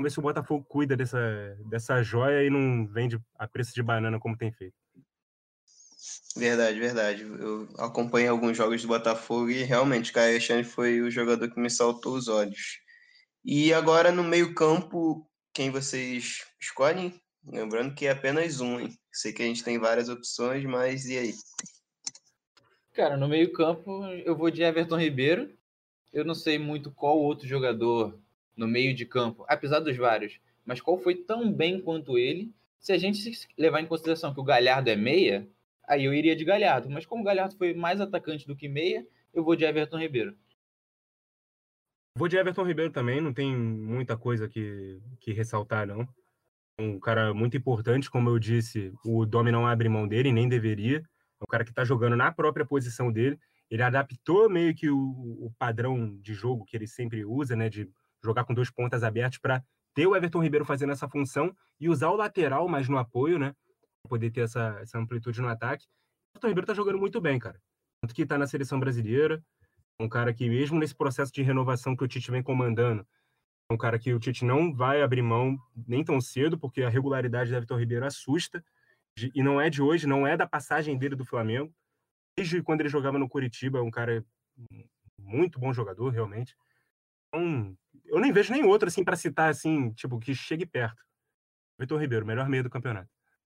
Vamos ver se o Botafogo cuida dessa joia e não vende a preço de banana como tem feito. Verdade, verdade. Eu acompanhei alguns jogos do Botafogo e realmente o Caio Alexandre foi o jogador que me saltou os olhos. E agora no meio-campo, quem vocês escolhem? Lembrando que é apenas um, hein? Sei que a gente tem várias opções, mas e aí? Cara, no meio-campo eu vou de Everton Ribeiro. Eu não sei muito qual outro jogador no meio de campo, apesar dos vários, mas qual foi tão bem quanto ele. Se a gente levar em consideração que o Galhardo é meia, aí eu iria de Galhardo. Mas como o Galhardo foi mais atacante do que meia, eu vou de Everton Ribeiro. Vou de Everton Ribeiro também, não tem muita coisa que ressaltar, não. Um cara muito importante, como eu disse, o Domi não abre mão dele, nem deveria. É um cara que está jogando na própria posição dele. Ele adaptou meio que o padrão de jogo que ele sempre usa, né, de jogar com 2 pontas abertos, para ter o Everton Ribeiro fazendo essa função e usar o lateral mais no apoio, né, para poder ter essa amplitude no ataque. O Everton Ribeiro está jogando muito bem, cara. Tanto que está na seleção brasileira. Um cara que, mesmo nesse processo de renovação que o Tite vem comandando, é um cara que o Tite não vai abrir mão nem tão cedo, porque a regularidade do Everton Ribeiro assusta. E não é de hoje, não é da passagem dele do Flamengo. Desde quando ele jogava no Curitiba, é um cara muito bom jogador, realmente. Então, eu nem vejo nem outro, assim, para citar, assim, tipo, que chegue perto. Everton Ribeiro, melhor meio do campeonato.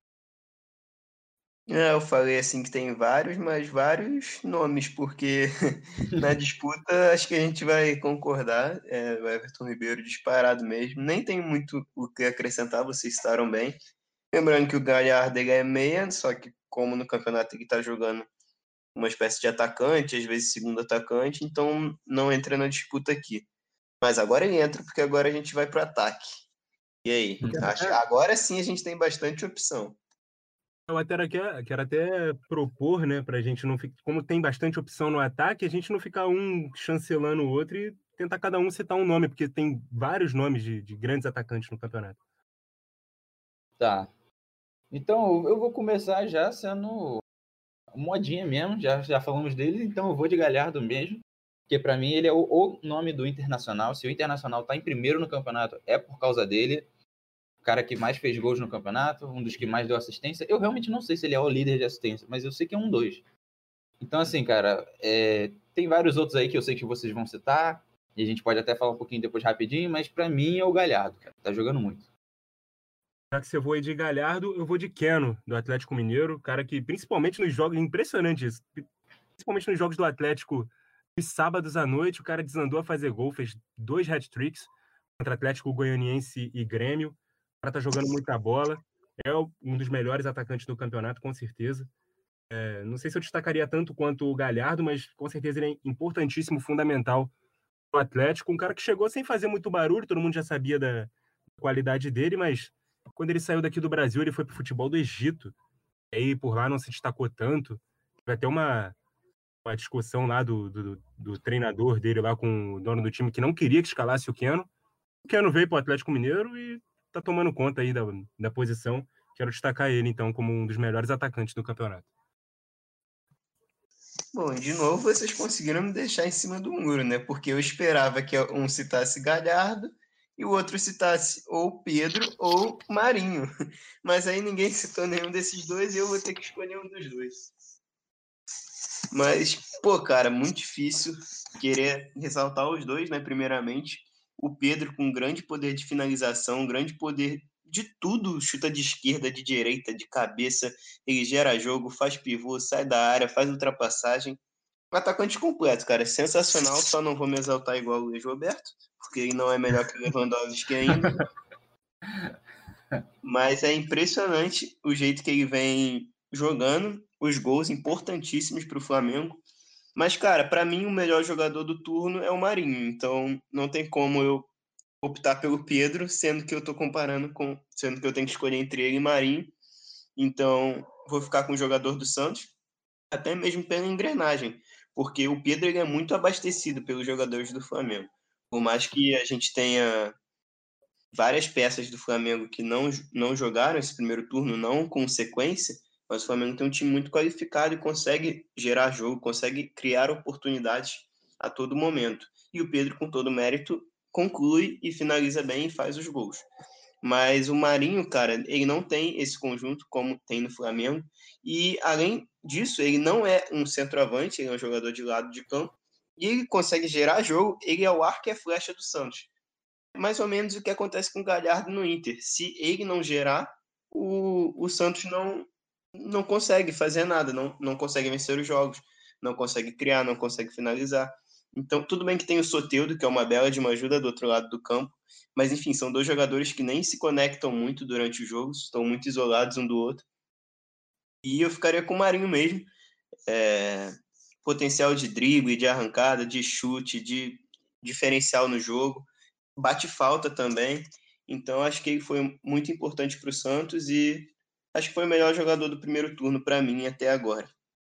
Eu falei assim que tem vários, mas vários nomes, porque na disputa acho que a gente vai concordar. O Everton Ribeiro disparado mesmo. Nem tem muito o que acrescentar, vocês citaram bem. Lembrando que o Galhardo ele é meia, só que como no campeonato ele está jogando uma espécie de atacante, às vezes segundo atacante, então não entra na disputa aqui. Mas agora ele entra, porque agora a gente vai para o ataque. E aí? Agora sim a gente tem bastante opção. Eu até quero até propor, né, pra gente não ficar. Como tem bastante opção no ataque, a gente não ficar um chancelando o outro e tentar cada um citar um nome, porque tem vários nomes de grandes atacantes no campeonato. Tá. Então eu vou começar já sendo modinha mesmo, já falamos dele, então eu vou de Galhardo mesmo, porque para mim ele é o nome do Internacional. Se o Internacional tá em primeiro no campeonato, é por causa dele. O cara que mais fez gols no campeonato, um dos que mais deu assistência. Eu realmente não sei se ele é o líder de assistência, mas eu sei que é um dos. Então, assim, cara, tem vários outros aí que eu sei que vocês vão citar, e a gente pode até falar um pouquinho depois rapidinho, mas para mim é o Galhardo, cara. Tá jogando muito. Já que você for de Galhardo, eu vou de Keno, do Atlético Mineiro, cara que principalmente nos jogos, impressionante isso, principalmente nos jogos do Atlético, nos sábados à noite, o cara desandou a fazer gol, fez 2 hat-tricks contra Atlético Goianiense e Grêmio. O cara tá jogando muita bola, é um dos melhores atacantes do campeonato, com certeza. Não sei se eu destacaria tanto quanto o Galhardo, mas com certeza ele é importantíssimo, fundamental no Atlético. Um cara que chegou sem fazer muito barulho, todo mundo já sabia da qualidade dele, mas quando ele saiu daqui do Brasil, ele foi para o futebol do Egito. E aí por lá não se destacou tanto. Vai ter uma discussão lá do treinador dele lá com o dono do time que não queria que escalasse o Keno. O Keno veio para o Atlético Mineiro e tá tomando conta aí da posição. Quero destacar ele, então, como um dos melhores atacantes do campeonato. Bom, de novo vocês conseguiram me deixar em cima do muro, né? Porque eu esperava que um citasse Galhardo e o outro citasse ou Pedro ou Marinho. Mas aí ninguém citou nenhum desses dois e eu vou ter que escolher um dos dois. Mas, pô, cara, muito difícil querer ressaltar os dois, né? Primeiramente, o Pedro com grande poder de finalização, grande poder de tudo, chuta de esquerda, de direita, de cabeça, ele gera jogo, faz pivô, sai da área, faz ultrapassagem. Um atacante completo, cara, sensacional, só não vou me exaltar igual o Luiz Roberto, porque ele não é melhor que o Lewandowski ainda. Mas é impressionante o jeito que ele vem jogando, os gols importantíssimos para o Flamengo. Mas, cara, para mim o melhor jogador do turno é o Marinho, então não tem como eu optar pelo Pedro, sendo que eu tô comparando sendo que eu tenho que escolher entre ele e Marinho. Então, vou ficar com o jogador do Santos, até mesmo pela engrenagem, porque o Pedro ele é muito abastecido pelos jogadores do Flamengo. Por mais que a gente tenha várias peças do Flamengo que não jogaram esse primeiro turno, não com sequência, mas o Flamengo tem um time muito qualificado e consegue gerar jogo, consegue criar oportunidades a todo momento. E o Pedro, com todo mérito, conclui e finaliza bem e faz os gols. Mas o Marinho, cara, ele não tem esse conjunto como tem no Flamengo. E, além disso, ele não é um centroavante, ele é um jogador de lado de campo. E ele consegue gerar jogo, ele é o arco e a flecha do Santos. Mais ou menos o que acontece com o Galhardo no Inter. Se ele não gerar, o Santos não consegue fazer nada, não consegue vencer os jogos, não consegue criar, não consegue finalizar. Então, tudo bem que tem o Soteldo, que é uma bela de uma ajuda do outro lado do campo, mas, enfim, são dois jogadores que nem se conectam muito durante os jogos, estão muito isolados um do outro. E eu ficaria com o Marinho mesmo. Potencial de drible, de arrancada, de chute, de diferencial no jogo. Bate falta também. Então, acho que ele foi muito importante para o Santos e acho que foi o melhor jogador do primeiro turno para mim até agora.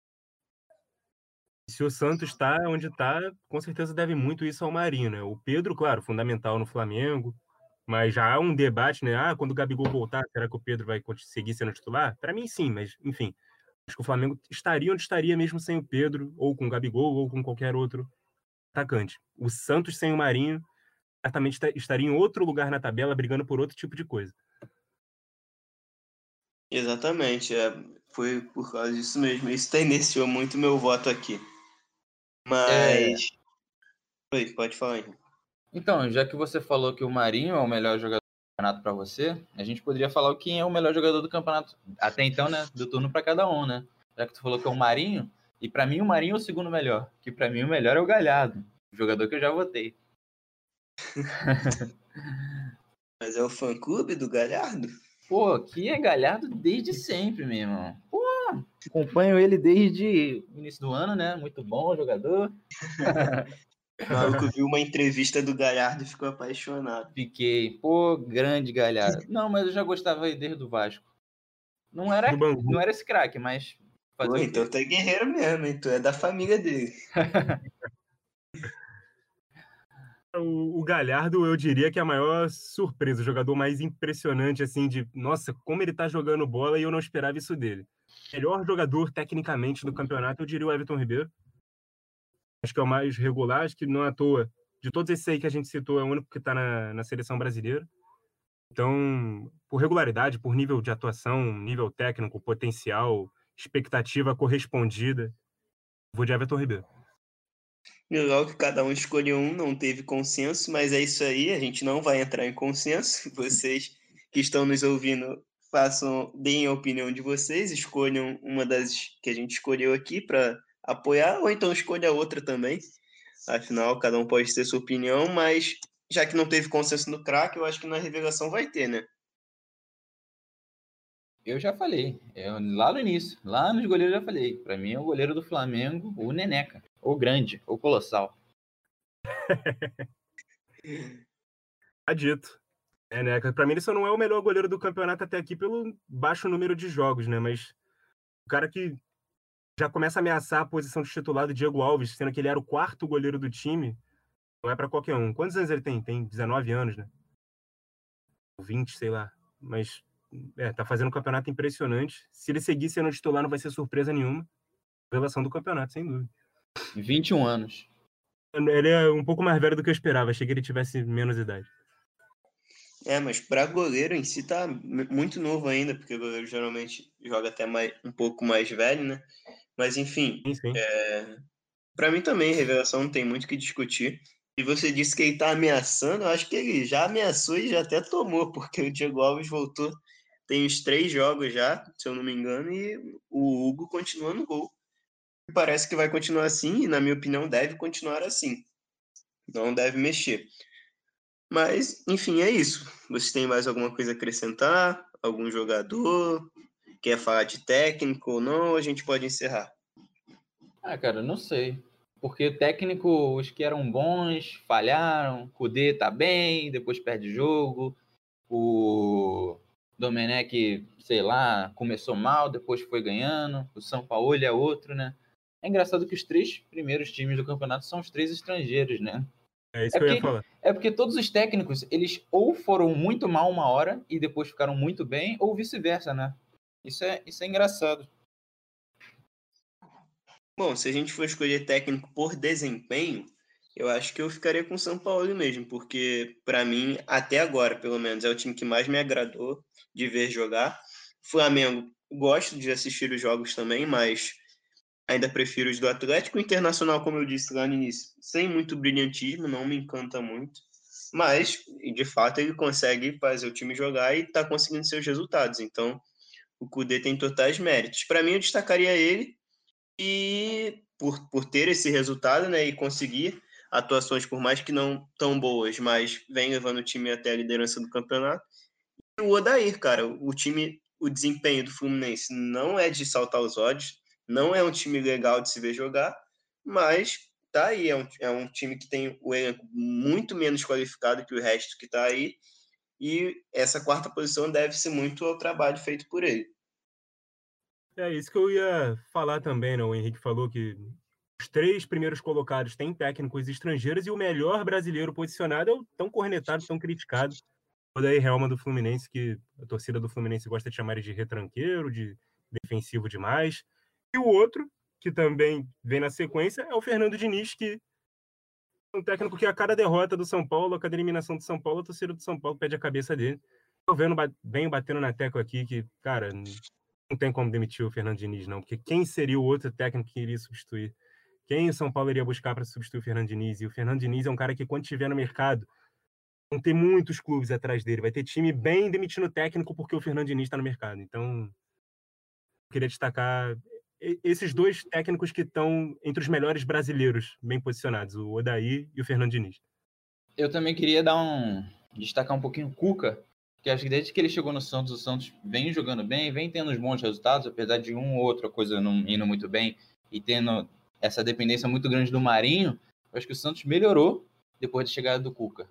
Se o Santos está onde está, com certeza deve muito isso ao Marinho, né? O Pedro, claro, fundamental no Flamengo, mas já há um debate, né? Quando o Gabigol voltar, será que o Pedro vai seguir sendo titular? Para mim, sim, mas, enfim, acho que o Flamengo estaria onde estaria mesmo sem o Pedro, ou com o Gabigol, ou com qualquer outro atacante. O Santos sem o Marinho certamente estaria em outro lugar na tabela, brigando por outro tipo de coisa. Exatamente, foi por causa disso mesmo. Isso tendenciou muito meu voto aqui. Mas. Oi, pode falar, Henrique. Então, já que você falou que o Marinho é o melhor jogador do campeonato para você, a gente poderia falar quem é o melhor jogador do campeonato. Até então, né? Do turno para cada um, né? Já que tu falou que é o Marinho, e para mim o Marinho é o segundo melhor. Que para mim o melhor é o Galhardo, o jogador que eu já votei. Mas é o fã-clube do Galhardo? Pô, aqui é Galhardo desde sempre, meu irmão. Pô, acompanho ele desde o início do ano, né? Muito bom jogador. O maluco viu uma entrevista do Galhardo e ficou apaixonado. Fiquei, pô, grande Galhardo. Não, mas eu já gostava desde o Vasco. Não era esse craque, mas Pô, então tu é guerreiro mesmo, hein? Tu é da família dele. O Galhardo, eu diria que é a maior surpresa, o jogador mais impressionante, assim, de nossa, como ele tá jogando bola e eu não esperava isso dele. Melhor jogador tecnicamente do campeonato, eu diria o Everton Ribeiro. Acho que é o mais regular, acho que não é à toa. De todos esses aí que a gente citou, é o único que tá na seleção brasileira. Então, por regularidade, por nível de atuação, nível técnico, potencial, expectativa correspondida, vou de Everton Ribeiro. Legal que cada um escolheu um, não teve consenso, mas é isso aí, a gente não vai entrar em consenso. Vocês que estão nos ouvindo, deem a opinião de vocês, escolham uma das que a gente escolheu aqui para apoiar, ou então escolha outra também. Afinal, cada um pode ter sua opinião, mas já que não teve consenso no craque, eu acho que na revelação vai ter, né? Eu já falei, lá no início, lá nos goleiros eu já falei. Para mim é o goleiro do Flamengo, o Neneca, o grande, o colossal. Dito. Né? Pra mim, ele só não é o melhor goleiro do campeonato até aqui pelo baixo número de jogos, né? Mas o cara que já começa a ameaçar a posição de titular do Diego Alves, sendo que ele era o quarto goleiro do time, não é para qualquer um. Quantos anos ele tem? Tem 19 anos, né? 20, sei lá. Mas tá fazendo um campeonato impressionante. Se ele seguir sendo titular, não vai ser surpresa nenhuma. Revelação do campeonato, sem dúvida. 21 anos. Ele é um pouco mais velho do que eu esperava. Achei que ele tivesse menos idade. Mas para goleiro em si tá muito novo ainda, porque o goleiro geralmente joga até um pouco mais velho, né? Mas enfim, Sim. Para mim também, revelação não tem muito o que discutir. E você disse que ele tá ameaçando, eu acho que ele já ameaçou e já até tomou, porque o Diego Alves voltou, tem uns 3 jogos já, se eu não me engano, e o Hugo continua no gol. Parece que vai continuar assim, e na minha opinião deve continuar assim. Não deve mexer. Mas, enfim, é isso. Você tem mais alguma coisa a acrescentar? Algum jogador? Quer falar de técnico ou não? A gente pode encerrar. Cara, não sei. Porque técnico, os que eram bons, falharam. O Kudê tá bem, depois perde jogo. O Domenech, sei lá, começou mal, depois foi ganhando. O São Paulo é outro, né? É engraçado que os 3 primeiros times do campeonato são os 3 estrangeiros, né? É isso que eu ia falar. É porque todos os técnicos, eles ou foram muito mal uma hora e depois ficaram muito bem, ou vice-versa, né? Isso é engraçado. Bom, se a gente for escolher técnico por desempenho, Eu acho que eu ficaria com o São Paulo mesmo, porque para mim, até agora, pelo menos, é o time que mais me agradou de ver jogar. Flamengo, gosto de assistir os jogos também, mas ainda prefiro os do Atlético. Internacional, como eu disse lá no início, sem muito brilhantismo, não me encanta muito. Mas, de fato, ele consegue fazer o time jogar e está conseguindo seus resultados. Então, o Kudê tem totais méritos. Para mim, eu destacaria ele e por ter esse resultado, né, e conseguir atuações, por mais que não tão boas, mas vem levando o time até a liderança do campeonato. E o Odair, cara, o time, o desempenho do Fluminense não é de saltar os olhos, não é um time legal de se ver jogar, mas tá aí, é um time que tem o elenco muito menos qualificado que o resto que tá aí, e essa quarta posição deve-se muito ao trabalho feito por ele. É isso que eu ia falar também, né? O Henrique falou que os 3 primeiros colocados têm técnicos estrangeiros e o melhor brasileiro posicionado é o tão cornetado, tão criticado, o Odair Helma do Fluminense, que a torcida do Fluminense gosta de chamar ele de retranqueiro, de defensivo demais. E o outro, que também vem na sequência, é o Fernando Diniz, que é um técnico que a cada derrota do São Paulo, a cada eliminação do São Paulo, a torcida do São Paulo pede a cabeça dele. Tô vendo, bem batendo na tecla aqui que, cara, não tem como demitir o Fernando Diniz, não, porque quem seria o outro técnico que iria substituir? Quem o São Paulo iria buscar para substituir o Fernando Diniz? E o Fernando Diniz é um cara que, quando estiver no mercado, vão ter muitos clubes atrás dele. Vai ter time bem demitindo técnico porque o Fernando Diniz está no mercado. Então, eu queria destacar esses 2 técnicos que estão entre os melhores brasileiros bem posicionados, o Odair e o Fernando Diniz. Eu também queria destacar um pouquinho o Cuca, que acho que desde que ele chegou no Santos, o Santos vem jogando bem, vem tendo uns bons resultados, apesar de uma ou outra coisa não indo muito bem e tendo essa dependência muito grande do Marinho. Eu acho que o Santos melhorou depois da chegada do Cuca.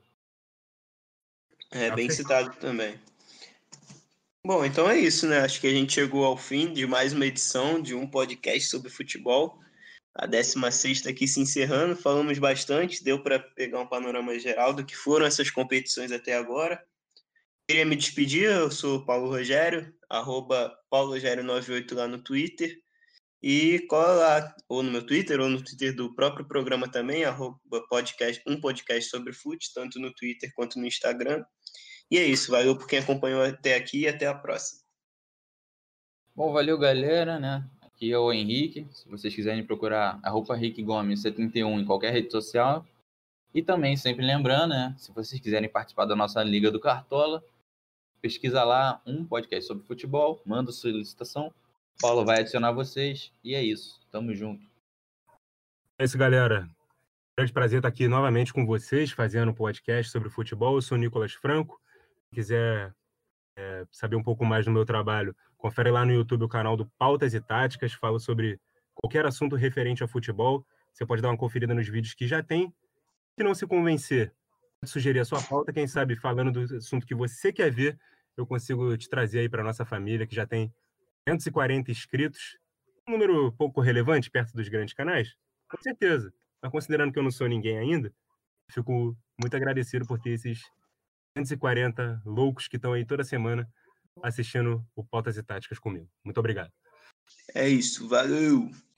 É bem citado também. Bom, então é isso, né? Acho que a gente chegou ao fim de mais uma edição de um podcast sobre futebol. A 16ª aqui se encerrando, falamos bastante, deu para pegar um panorama geral do que foram essas competições até agora. Queria me despedir, eu sou o Paulo Rogério, @PauloRogério98 lá no Twitter, e cola lá, ou no meu Twitter, ou no Twitter do próprio programa também, @podcast, um podcast sobre fute, tanto no Twitter quanto no Instagram. E é isso, valeu por quem acompanhou até aqui e até a próxima. Bom, valeu, galera, né? Aqui é o Henrique. Se vocês quiserem procurar @Henrique Gomes 71 em qualquer rede social. E também, sempre lembrando, né? Se vocês quiserem participar da nossa Liga do Cartola, pesquisa lá um podcast sobre futebol, manda solicitação. Paulo vai adicionar vocês. E é isso. Tamo junto. É isso, galera. Grande prazer estar aqui novamente com vocês, fazendo um podcast sobre futebol. Eu sou o Nicolas Franco. Se quiser saber um pouco mais do meu trabalho, confere lá no YouTube o canal do Pautas e Táticas. Falo sobre qualquer assunto referente a futebol. Você pode dar uma conferida nos vídeos que já tem. Se não se convencer, pode sugerir a sua pauta. Quem sabe, falando do assunto que você quer ver, eu consigo te trazer aí para nossa família, que já tem 240 inscritos. Um número pouco relevante perto dos grandes canais? Com certeza. Mas considerando que eu não sou ninguém ainda, fico muito agradecido por ter esses 240 loucos que estão aí toda semana assistindo o Pautas e Táticas comigo. Muito obrigado. É isso, valeu!